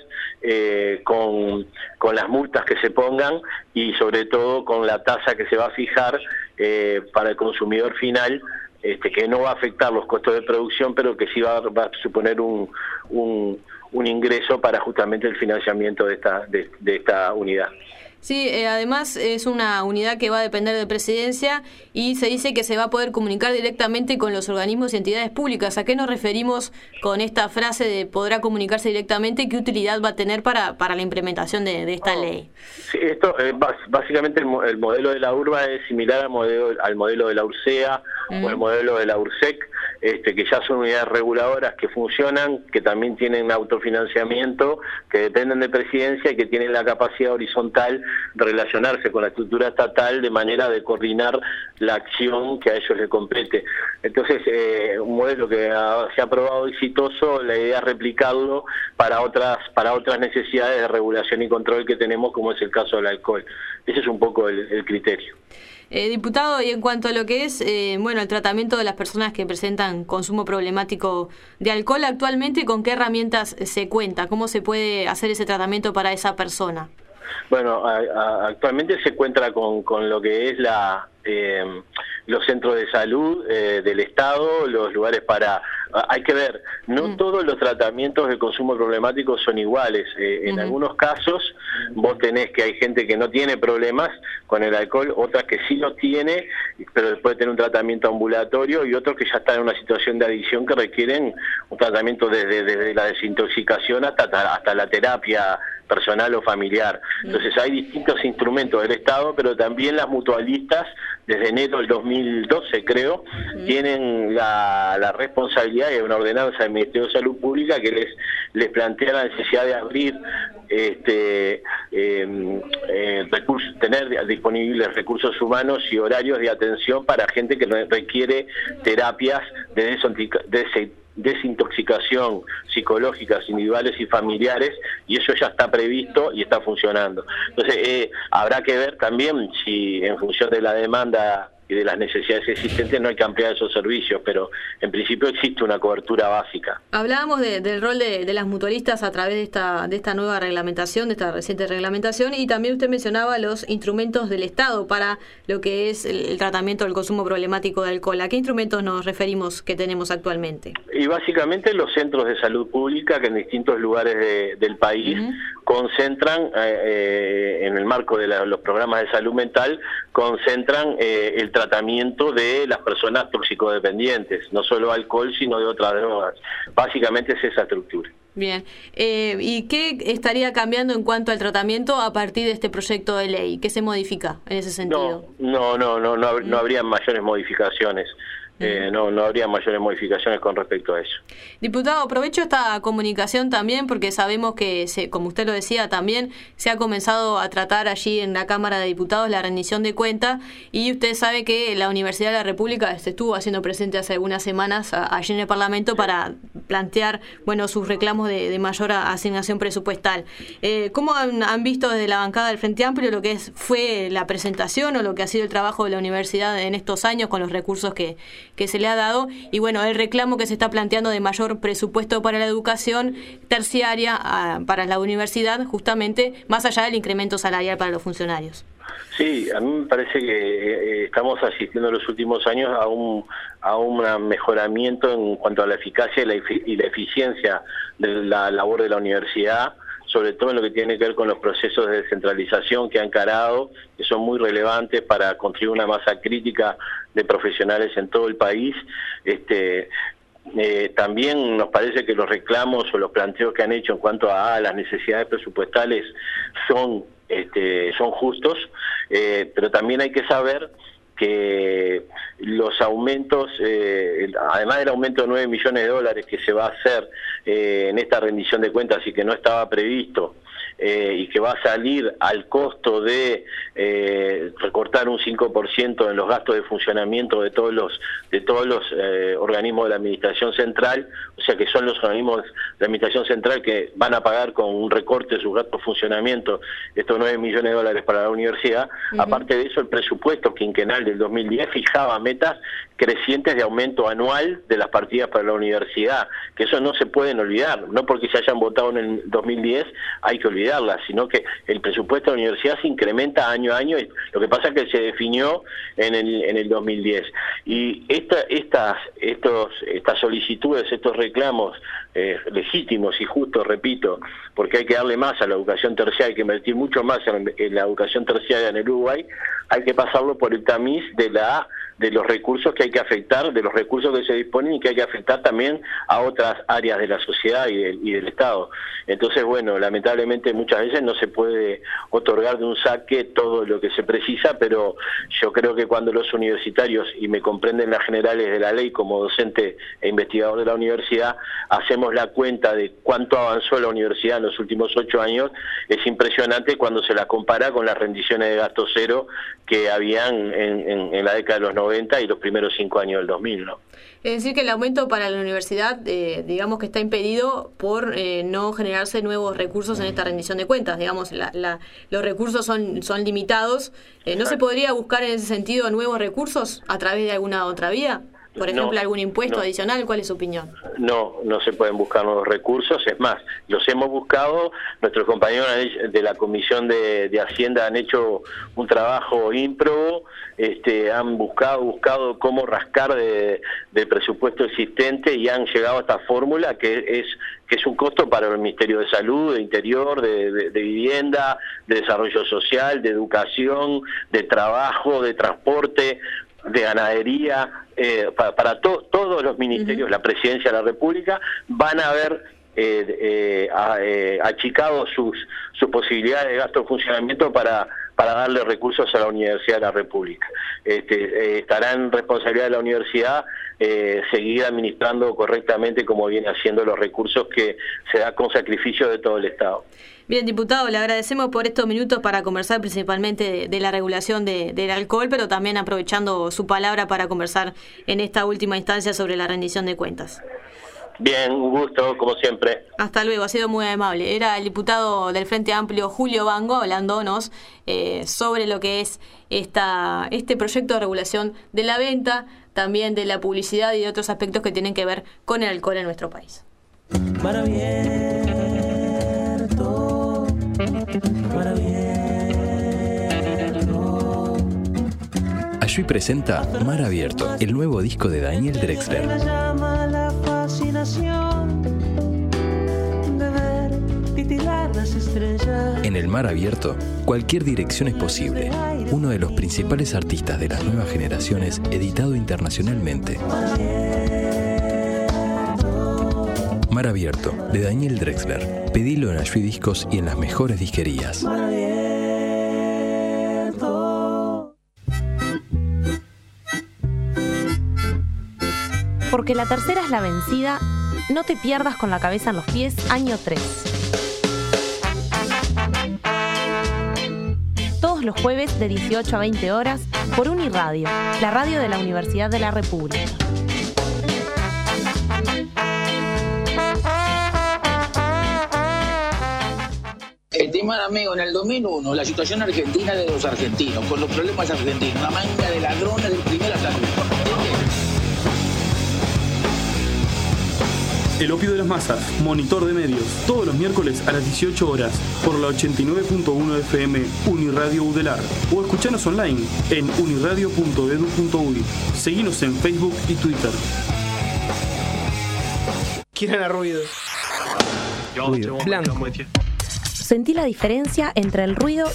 con las multas que se pongan, y sobre todo con la tasa que se va a fijar para el consumidor final, que no va a afectar los costos de producción, pero que sí va a suponer un ingreso para justamente el financiamiento de esta unidad. Sí, además es una unidad que va a depender de Presidencia, y se dice que se va a poder comunicar directamente con los organismos y entidades públicas. ¿A qué nos referimos con esta frase de podrá comunicarse directamente? ¿Qué utilidad va a tener para la implementación de esta ley? Sí, esto básicamente el modelo de la URBA es similar al modelo de la URSEA o el modelo de la URSEC, que ya son unidades reguladoras que funcionan, que también tienen autofinanciamiento, que dependen de Presidencia y que tienen la capacidad horizontal de relacionarse con la estructura estatal de manera de coordinar la acción que a ellos les compete. Entonces, un modelo que se ha probado exitoso, la idea es replicarlo para otras necesidades de regulación y control que tenemos, como es el caso del alcohol. Ese es un poco el criterio. Diputado, y en cuanto a lo que es el tratamiento de las personas que presentan consumo problemático de alcohol actualmente, ¿con qué herramientas se cuenta? ¿Cómo se puede hacer ese tratamiento para esa persona? Bueno, actualmente se cuenta con lo que es los centros de salud del Estado, los lugares hay que ver, no todos los tratamientos de consumo problemático son iguales. En algunos casos vos tenés que hay gente que no tiene problemas con el alcohol, otras que sí lo tiene, pero después de tener un tratamiento ambulatorio, y otros que ya están en una situación de adicción que requieren un tratamiento desde la desintoxicación hasta la terapia personal o familiar. Entonces hay distintos instrumentos del Estado, pero también las mutualistas, desde enero del 2012 creo, tienen la responsabilidad de una ordenanza del Ministerio de Salud Pública que les plantea la necesidad de abrir recursos, tener disponibles recursos humanos y horarios de atención para gente que requiere terapias de desintoxicación psicológicas individuales y familiares, y eso ya está previsto y está funcionando. Entonces habrá que ver también si en función de la demanda y de las necesidades existentes no hay que ampliar esos servicios, pero en principio existe una cobertura básica. Hablábamos del rol de las mutualistas a través de esta nueva reglamentación, de esta reciente reglamentación, y también usted mencionaba los instrumentos del Estado para lo que es el tratamiento del consumo problemático de alcohol. ¿A qué instrumentos nos referimos que tenemos actualmente? Y básicamente los centros de salud pública que en distintos lugares del país concentran, en el marco de los programas de salud mental, concentran el tratamiento de las personas toxicodependientes, no solo alcohol, sino de otras drogas. Básicamente es esa estructura. Bien. ¿Y qué estaría cambiando en cuanto al tratamiento a partir de este proyecto de ley? ¿Qué se modifica en ese sentido? No habría mayores modificaciones. No habría mayores modificaciones con respecto a eso. Diputado, aprovecho esta comunicación también porque sabemos que, como usted lo decía, también se ha comenzado a tratar allí en la Cámara de Diputados la rendición de cuentas, y usted sabe que la Universidad de la República se estuvo haciendo presente hace algunas semanas allí en el Parlamento para plantear sus reclamos de mayor asignación presupuestal. ¿Cómo han visto desde la bancada del Frente Amplio lo que fue la presentación o lo que ha sido el trabajo de la universidad en estos años con los recursos que se le ha dado, y el reclamo que se está planteando de mayor presupuesto para la educación terciaria para la universidad, justamente más allá del incremento salarial para los funcionarios? Sí, a mí me parece que estamos asistiendo en los últimos años a un mejoramiento en cuanto a la eficacia y la eficiencia de la labor de la universidad, sobre todo en lo que tiene que ver con los procesos de descentralización que ha encarado, que son muy relevantes para construir una masa crítica de profesionales en todo el país. También nos parece que los reclamos o los planteos que han hecho en cuanto a las necesidades presupuestales son justos, pero también hay que saber que los aumentos, además del aumento de 9 millones de dólares que se va a hacer en esta rendición de cuentas y que no estaba previsto, y que va a salir al costo de recortar un 5% en los gastos de funcionamiento de todos los organismos de la Administración Central, o sea que son los organismos de la Administración Central que van a pagar con un recorte de sus gastos de funcionamiento estos 9 millones de dólares para la universidad. Aparte de eso, el presupuesto quinquenal del 2010 fijaba metas crecientes de aumento anual de las partidas para la universidad, que eso no se pueden olvidar, no porque se hayan votado en el 2010 hay que olvidarlas, sino que el presupuesto de la universidad se incrementa año a año, y lo que pasa es que se definió en el 2010. Y estas solicitudes, estos reclamos legítimos y justos, repito, porque hay que darle más a la educación terciaria, hay que invertir mucho más en la educación terciaria en el Uruguay, hay que pasarlo por el tamiz de los recursos que hay que afectar, de los recursos que se disponen y que hay que afectar también a otras áreas de la sociedad y del Estado. Entonces, lamentablemente muchas veces no se puede otorgar de un saque todo lo que se precisa, pero yo creo que cuando los universitarios, y me comprenden las generales de la ley como docente e investigador de la universidad, hacemos la cuenta de cuánto avanzó la universidad en los últimos 8 años, es impresionante cuando se la compara con las rendiciones de gasto cero que habían en la década de los 90 y los primeros 5 años del 2000, ¿no? Es decir, que el aumento para la universidad, digamos que está impedido por no generarse nuevos recursos en esta rendición de cuentas. Digamos, los recursos son limitados. ¿No se podría buscar en ese sentido nuevos recursos a través de alguna otra vía? Por ejemplo, algún impuesto adicional. ¿Cuál es su opinión? No se pueden buscar nuevos recursos. Es más, los hemos buscado. Nuestros compañeros de la Comisión de Hacienda han hecho un trabajo ímprobo. Han buscado cómo rascar del presupuesto existente y han llegado a esta fórmula que es un costo para el Ministerio de Salud, de Interior, de Vivienda, de Desarrollo Social, de Educación, de Trabajo, de Transporte, de Ganadería, para todos los ministerios, la Presidencia de la República, van a haber achicado sus posibilidades de gasto de funcionamiento para darle recursos a la Universidad de la República. Estará en responsabilidad de la universidad seguir administrando correctamente como viene haciendo los recursos que se da con sacrificio de todo el Estado. Bien, diputado, le agradecemos por estos minutos para conversar principalmente de la regulación del alcohol, pero también aprovechando su palabra para conversar en esta última instancia sobre la rendición de cuentas. Bien, un gusto, como siempre. Hasta luego, ha sido muy amable. Era el diputado del Frente Amplio, Julio Bango, hablándonos sobre lo que es este proyecto de regulación de la venta, también de la publicidad y de otros aspectos que tienen que ver con el alcohol en nuestro país. Mar abierto. Ayuy presenta Mar Abierto, el nuevo disco de Daniel Drexler. En el Mar Abierto, cualquier dirección es posible. Uno de los principales artistas de las nuevas generaciones, editado internacionalmente. Mar Abierto, de Daniel Drexler. Pedilo en Ayuy Discos y en las mejores disquerías. Porque la tercera es la vencida, no te pierdas con la cabeza en los pies, año 3. Todos los jueves de 18 a 20 horas por Uniradio, la radio de la Universidad de la República. Estimado amigo, en el 2001, la situación argentina de los argentinos, con los problemas argentinos, una manga de ladrones del primer hasta el último. El opio de las masas, monitor de medios, todos los miércoles a las 18 horas, por la 89.1 FM Uniradio Udelar, o escuchanos online en uniradio.edu.uy. Seguinos en Facebook y Twitter. ¿Quién era ruido? Blanco. Sentí la diferencia entre el ruido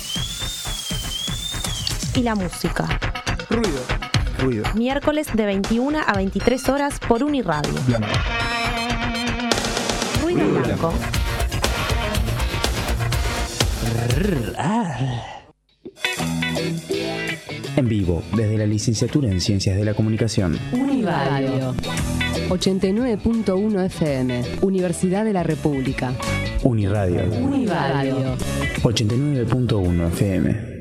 y la música. Ruido. Miércoles de 21 a 23 horas por Uniradio. Ruido blanco. En vivo, desde la licenciatura en Ciencias de la Comunicación. Uniradio 89.1 FM, Universidad de la República. Uniradio 89.1 FM.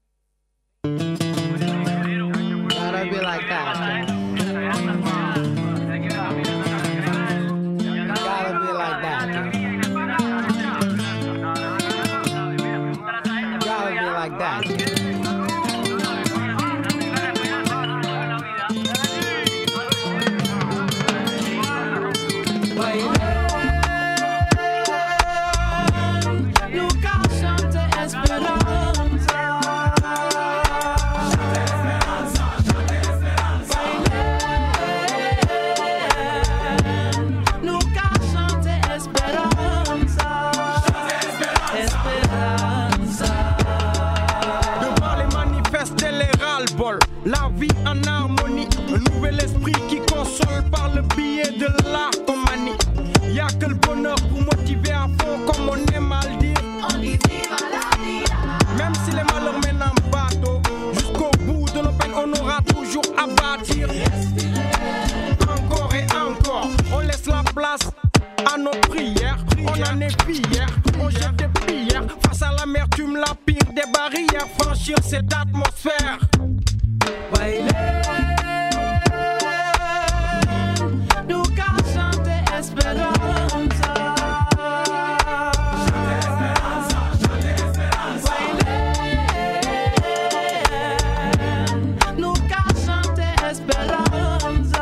La vie en harmonie, un nouvel esprit qui console par le biais de l'artomanie. Y'a que le bonheur pour motiver à fond, comme on aime à le dire. On y viva la vida. Même si les malheurs mènent en bateau, jusqu'au bout de nos peines, on aura toujours à bâtir. Encore et encore, on laisse la place à nos prières. On en est fiers, on jette des pierres. Face à l'amertume, la pire des barrières. Franchir cette atmosphère. Bailen, nunca chante esperanza. Bailen, nunca chante esperanza.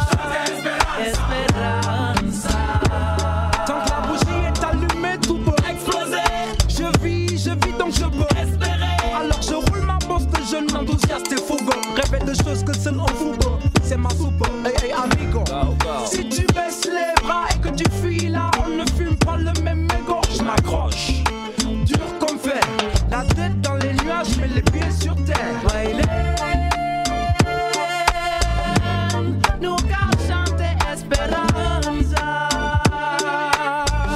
Tant que la bougie est allumée, tout peut exploser. Je vis donc je peux espérer. Alors je roule ma bosse de jeune enthousiaste et fougueux. Rêver de choses que seul on fout, c'est ma soupe, hey amigo. Si tu baisses les bras et que tu fuis là, on ne fume pas le même mégot. Je m'accroche, dur comme fer, la tête dans les nuages, mais les pieds sur terre. Bailen, nunca chante esperanza.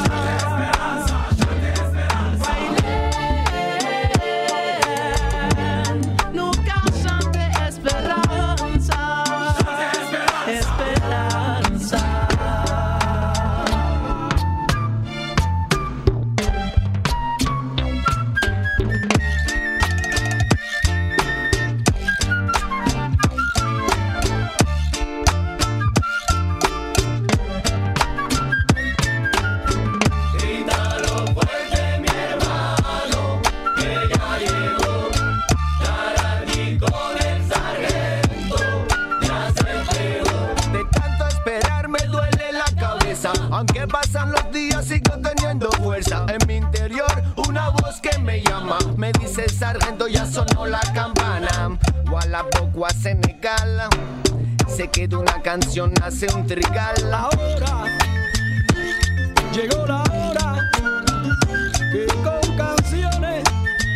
esa voz que me llama. Me dice sargento, ya sonó la campana. Gualaboc a Senegal. Sé que de una canción nace un trigal. Ahora llegó la hora que con canciones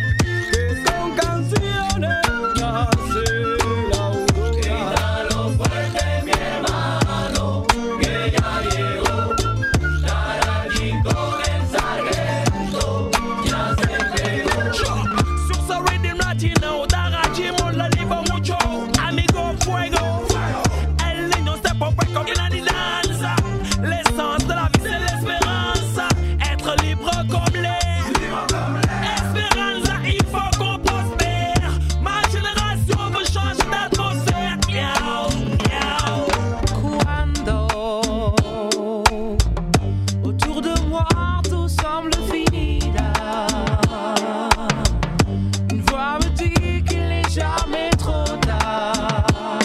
nace la aurora. Grítalo fuerte, mi hermano, que ya llegó. Taraki con el sargento, ya se pegó. Sur ce rhythm latino, Taraki mola libo mucho. Amigo fuego, el niño se popé con la danza. L'essence de la vie c'est l'espérance. Être libre comme l'air. Espérance, il faut qu'on prospère. Ma génération veut changer d'atmosphère. Yow, yow. Quando autour de moi tout semble fini là. Une voix me dit qu'il n'est jamais trop tard.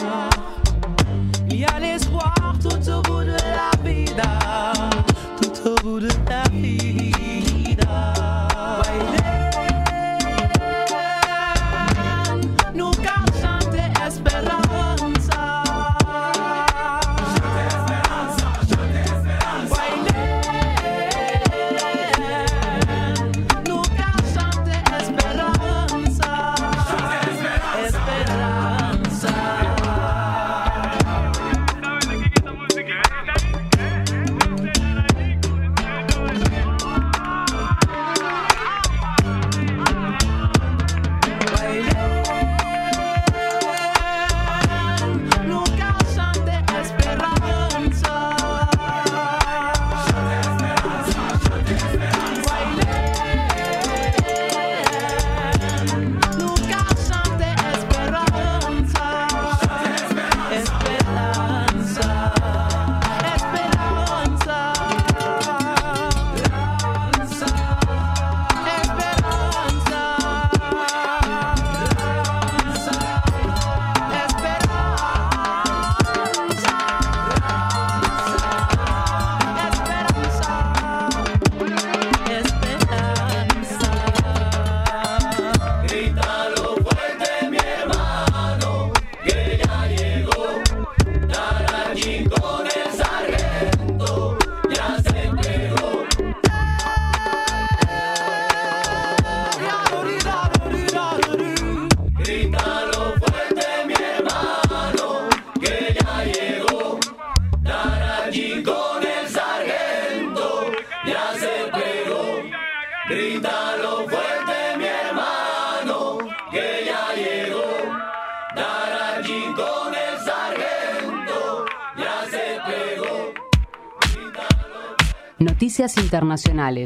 Il y a l'espoir tout au bout de la vida. Tout au bout de la vida. Nunca chante esperanza. Nunca chante esperanza. Nunca chante esperanza. Nunca chante esperanza. Esperanza. Esperanza. Grítalo fuerte, mi hermano, que ya llegó. Taraki con el sargento, ya se pegó. Grítalo fuerte, mi hermano, que ya llegó. Taraki con el sargento, ya se pegó. Grítalo fuerte, mi hermano, que ya llegó. Taraki con el sargento, ya se pegó. Noticias internacionales.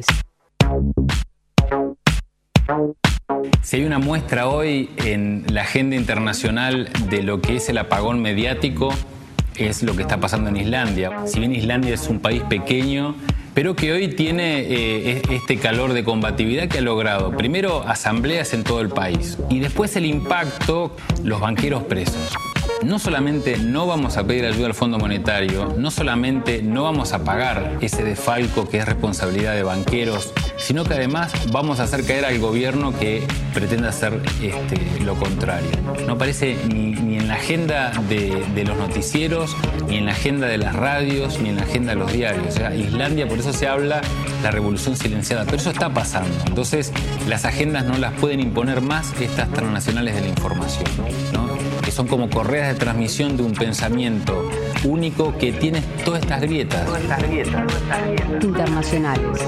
Si hay una muestra hoy en la agenda internacional de lo que es el apagón mediático, es lo que está pasando en Islandia. Si bien Islandia es un país pequeño, pero que hoy tiene este calor de combatividad que ha logrado, primero, asambleas en todo el país y después el impacto, los banqueros presos. No solamente no vamos a pedir ayuda al Fondo Monetario, no solamente no vamos a pagar ese desfalco que es responsabilidad de banqueros, sino que además vamos a hacer caer al gobierno que pretende hacer lo contrario. No aparece ni en la agenda de los noticieros, ni en la agenda de las radios, ni en la agenda de los diarios. O sea, Islandia, por eso se habla la revolución silenciada, pero eso está pasando. Entonces, las agendas no las pueden imponer más estas transnacionales de la información, ¿no? Que son como correas de transmisión de un pensamiento único que tiene todas estas grietas. Internacionales.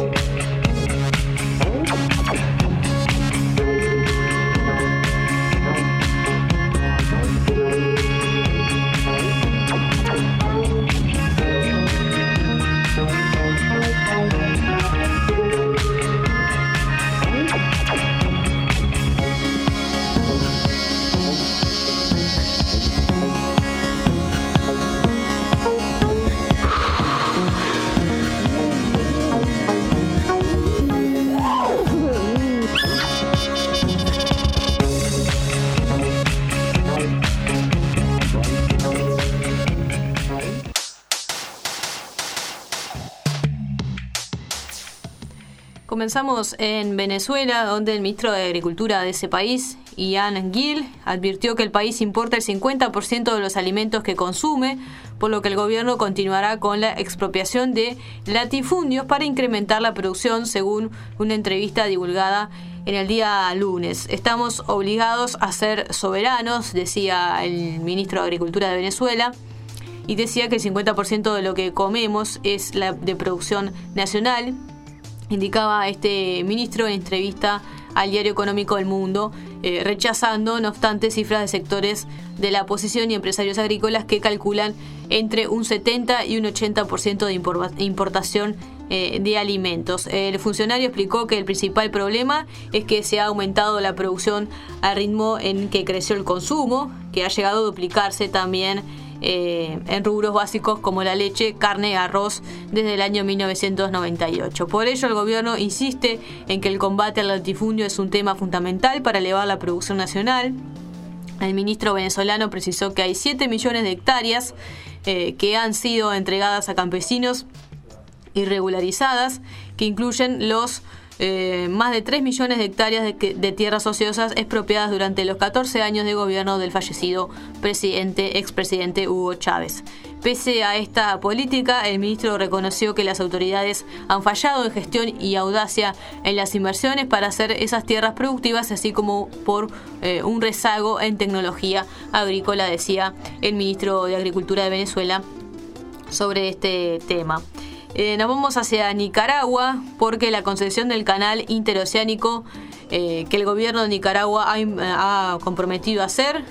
comenzamos en Venezuela, donde el ministro de Agricultura de ese país, Ian Gill, advirtió que el país importa el 50% de los alimentos que consume, por lo que el gobierno continuará con la expropiación de latifundios para incrementar la producción, según una entrevista divulgada en el día lunes. Estamos obligados a ser soberanos, decía el ministro de Agricultura de Venezuela, y decía que el 50% de lo que comemos es la de producción nacional, indicaba este ministro en entrevista al diario económico El Mundo, rechazando, no obstante, cifras de sectores de la oposición y empresarios agrícolas que calculan entre un 70 y un 80% de importación de alimentos. El funcionario explicó que el principal problema es que se ha aumentado la producción al ritmo en que creció el consumo, que ha llegado a duplicarse también en rubros básicos como la leche, carne y arroz desde el año 1998. Por ello, el gobierno insiste en que el combate al latifundio es un tema fundamental para elevar la producción nacional. El ministro venezolano precisó que hay 7 millones de hectáreas que han sido entregadas a campesinos irregularizadas, que incluyen los más de 3 millones de hectáreas de tierras ociosas expropiadas durante los 14 años de gobierno del fallecido expresidente Hugo Chávez. Pese a esta política, el ministro reconoció que las autoridades han fallado en gestión y audacia en las inversiones para hacer esas tierras productivas, así como por un rezago en tecnología agrícola, decía el ministro de Agricultura de Venezuela sobre este tema. Nos vamos hacia Nicaragua, porque la concesión del canal interoceánico que el gobierno de Nicaragua ha comprometido a hacer,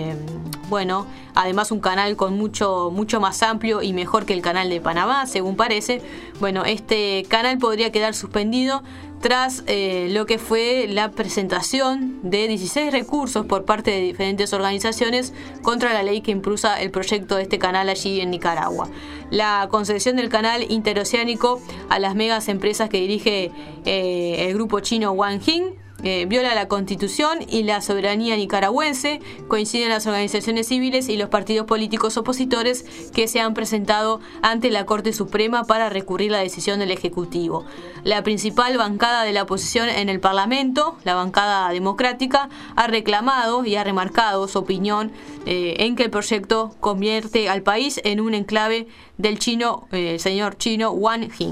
además un canal con mucho más amplio y mejor que el canal de Panamá, según parece. Bueno, este canal podría quedar suspendido tras lo que fue la presentación de 16 recursos por parte de diferentes organizaciones contra la ley que impulsa el proyecto de este canal allí en Nicaragua. La concesión del canal interoceánico a las megas empresas que dirige el grupo chino Wanjing viola la Constitución y la soberanía nicaragüense. Coinciden las organizaciones civiles y los partidos políticos opositores que se han presentado ante la Corte Suprema para recurrir la decisión del Ejecutivo. La principal bancada de la oposición en el Parlamento, la bancada democrática, ha reclamado y ha remarcado su opinión en que el proyecto convierte al país en un enclave del señor chino Wanjing.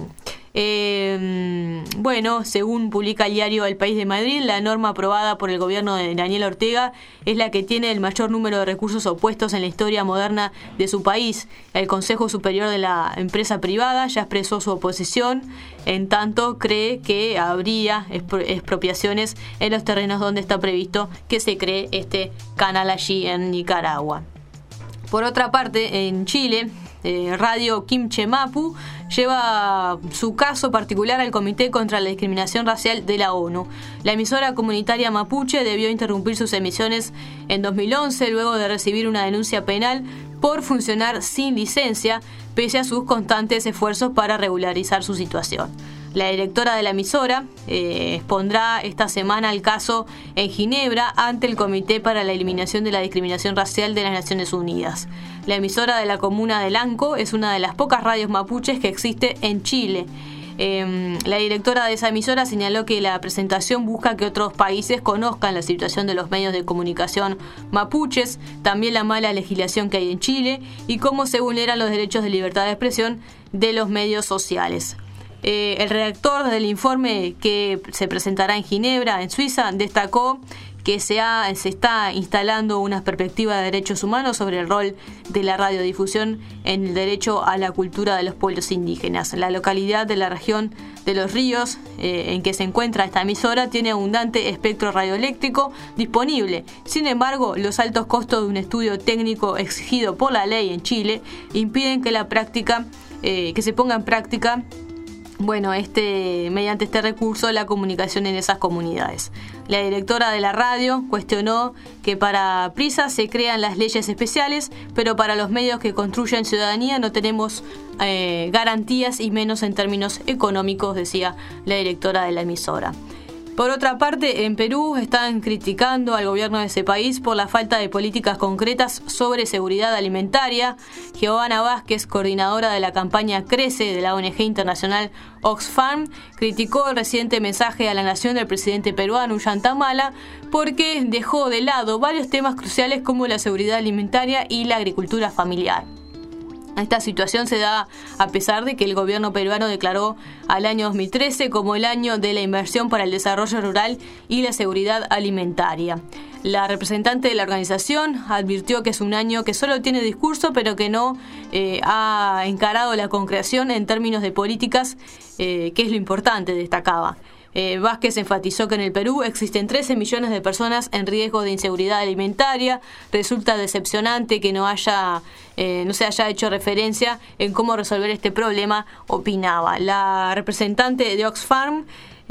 Según publica el diario El País de Madrid, la norma aprobada por el gobierno de Daniel Ortega es la que tiene el mayor número de recursos opuestos en la historia moderna de su país. El Consejo Superior de la Empresa Privada ya expresó su oposición, en tanto cree que habría expropiaciones en los terrenos donde está previsto que se cree este canal allí en Nicaragua. Por otra parte, en Chile, Radio Quimche Mapu lleva su caso particular al Comité contra la Discriminación Racial de la ONU. La emisora comunitaria mapuche debió interrumpir sus emisiones en 2011 luego de recibir una denuncia penal por funcionar sin licencia, pese a sus constantes esfuerzos para regularizar su situación. La directora de la emisora expondrá esta semana el caso en Ginebra ante el Comité para la Eliminación de la Discriminación Racial de las Naciones Unidas. La emisora de la comuna de Lanco es una de las pocas radios mapuches que existe en Chile. La directora de esa emisora señaló que la presentación busca que otros países conozcan la situación de los medios de comunicación mapuches, también la mala legislación que hay en Chile y cómo se vulneran los derechos de libertad de expresión de los medios sociales. El redactor del informe que se presentará en Ginebra, en Suiza, destacó que se está instalando una perspectiva de derechos humanos sobre el rol de la radiodifusión en el derecho a la cultura de los pueblos indígenas. La localidad de la región de Los Ríos, en que se encuentra esta emisora, tiene abundante espectro radioeléctrico disponible. Sin embargo, los altos costos de un estudio técnico exigido por la ley en Chile impiden que se ponga en práctica mediante este recurso la comunicación en esas comunidades. La directora de la radio cuestionó que para Prisa se crean las leyes especiales, pero para los medios que construyen ciudadanía no tenemos garantías y menos en términos económicos, decía la directora de la emisora. Por otra parte, en Perú están criticando al gobierno de ese país por la falta de políticas concretas sobre seguridad alimentaria. Giovanna Vázquez, coordinadora de la campaña Crece de la ONG internacional Oxfam, criticó el reciente mensaje a la nación del presidente peruano Ollanta Humala porque dejó de lado varios temas cruciales como la seguridad alimentaria y la agricultura familiar. Esta situación se da a pesar de que el gobierno peruano declaró al año 2013 como el año de la inversión para el desarrollo rural y la seguridad alimentaria. La representante de la organización advirtió que es un año que solo tiene discurso, pero que no ha encarado la concreción en términos de políticas, que es lo importante, destacaba. Vázquez enfatizó que en el Perú existen 13 millones de personas en riesgo de inseguridad alimentaria. Resulta decepcionante que no se haya hecho referencia en cómo resolver este problema, opinaba. La representante de Oxfam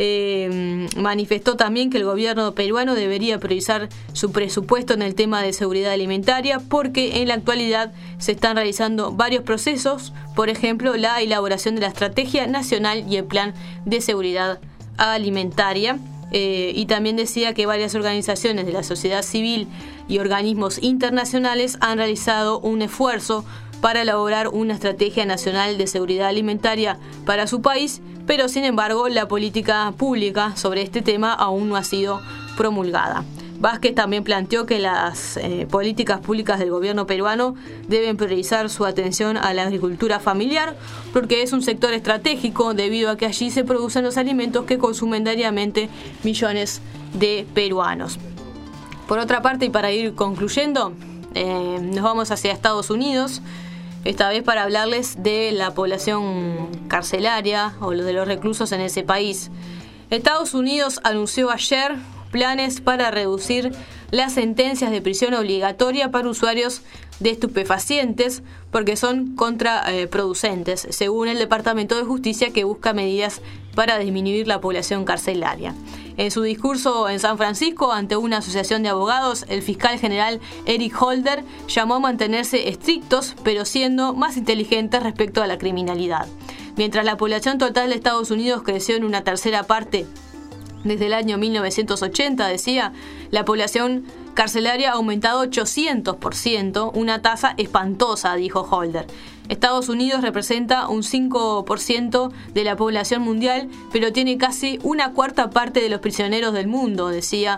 manifestó también que el gobierno peruano debería priorizar su presupuesto en el tema de seguridad alimentaria porque en la actualidad se están realizando varios procesos, por ejemplo, la elaboración de la Estrategia Nacional y el Plan de Seguridad Alimentaria. Y también decía que varias organizaciones de la sociedad civil y organismos internacionales han realizado un esfuerzo para elaborar una estrategia nacional de seguridad alimentaria para su país, pero sin embargo la política pública sobre este tema aún no ha sido promulgada. Vázquez también planteó que las políticas públicas del gobierno peruano deben priorizar su atención a la agricultura familiar porque es un sector estratégico debido a que allí se producen los alimentos que consumen diariamente millones de peruanos. Por otra parte, y para ir concluyendo, nos vamos hacia Estados Unidos, esta vez para hablarles de la población carcelaria o de los reclusos en ese país. Estados Unidos anunció ayer planes para reducir las sentencias de prisión obligatoria para usuarios de estupefacientes porque son contraproducentes, según el Departamento de Justicia, que busca medidas para disminuir la población carcelaria. En su discurso en San Francisco ante una asociación de abogados, el fiscal general Eric Holder llamó a mantenerse estrictos, pero siendo más inteligentes respecto a la criminalidad. Mientras la población total de Estados Unidos creció en una tercera parte desde el año 1980, decía, la población carcelaria ha aumentado 800%, una tasa espantosa, dijo Holder. Estados Unidos representa un 5% de la población mundial, pero tiene casi una cuarta parte de los prisioneros del mundo, decía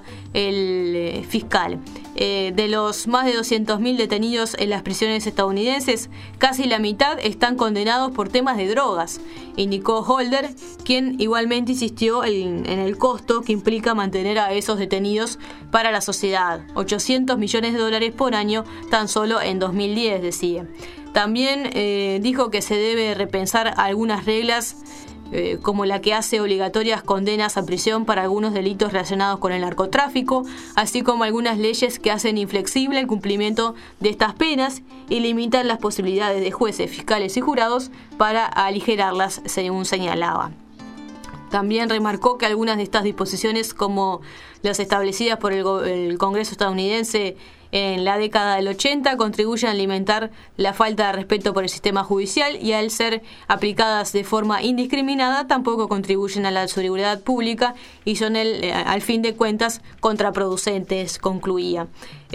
el fiscal. De los más de 200.000 detenidos en las prisiones estadounidenses, casi la mitad están condenados por temas de drogas, indicó Holder, quien igualmente insistió en el costo que implica mantener a esos detenidos para la sociedad. $800 millones por año tan solo en 2010, decía. También dijo que se debe repensar algunas reglas como la que hace obligatorias condenas a prisión para algunos delitos relacionados con el narcotráfico, así como algunas leyes que hacen inflexible el cumplimiento de estas penas y limitan las posibilidades de jueces, fiscales y jurados para aligerarlas, según señalaba. También remarcó que algunas de estas disposiciones, como las establecidas por el Congreso estadounidense en la década del 80, contribuyen a alimentar la falta de respeto por el sistema judicial y al ser aplicadas de forma indiscriminada tampoco contribuyen a la seguridad pública y son al fin de cuentas contraproducentes, concluía.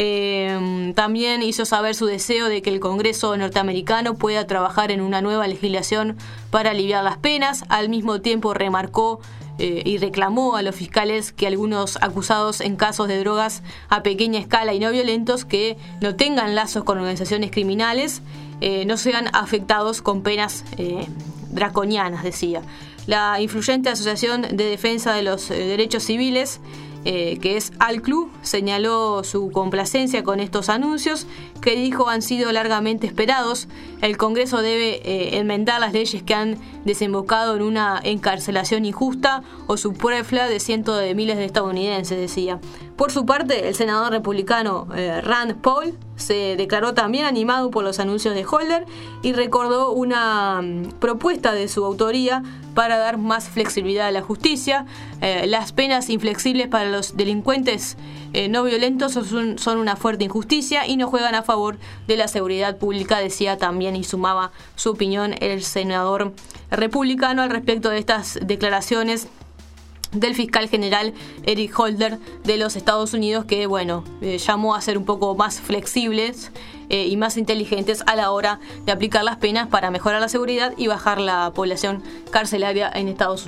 También hizo saber su deseo de que el Congreso norteamericano pueda trabajar en una nueva legislación para aliviar las penas. Al mismo tiempo remarcó y reclamó a los fiscales que algunos acusados en casos de drogas a pequeña escala y no violentos que no tengan lazos con organizaciones criminales no sean afectados con penas draconianas, decía. La influyente Asociación de Defensa de los Derechos Civiles, que es ALCLU, señaló su complacencia con estos anuncios que dijo han sido largamente esperados. El Congreso debe enmendar las leyes que han desembocado en una encarcelación injusta o superflua de cientos de miles de estadounidenses, decía. Por su parte, el senador republicano Rand Paul se declaró también animado por los anuncios de Holder y recordó una propuesta de su autoría para dar más flexibilidad a la justicia. Las penas inflexibles para los delincuentes no violentos son una fuerte injusticia y no juegan a favor de la seguridad pública, decía también, y sumaba su opinión el senador republicano al respecto de estas declaraciones del fiscal general Eric Holder de los Estados Unidos, que llamó a ser un poco más flexibles y más inteligentes a la hora de aplicar las penas para mejorar la seguridad y bajar la población carcelaria en Estados Unidos.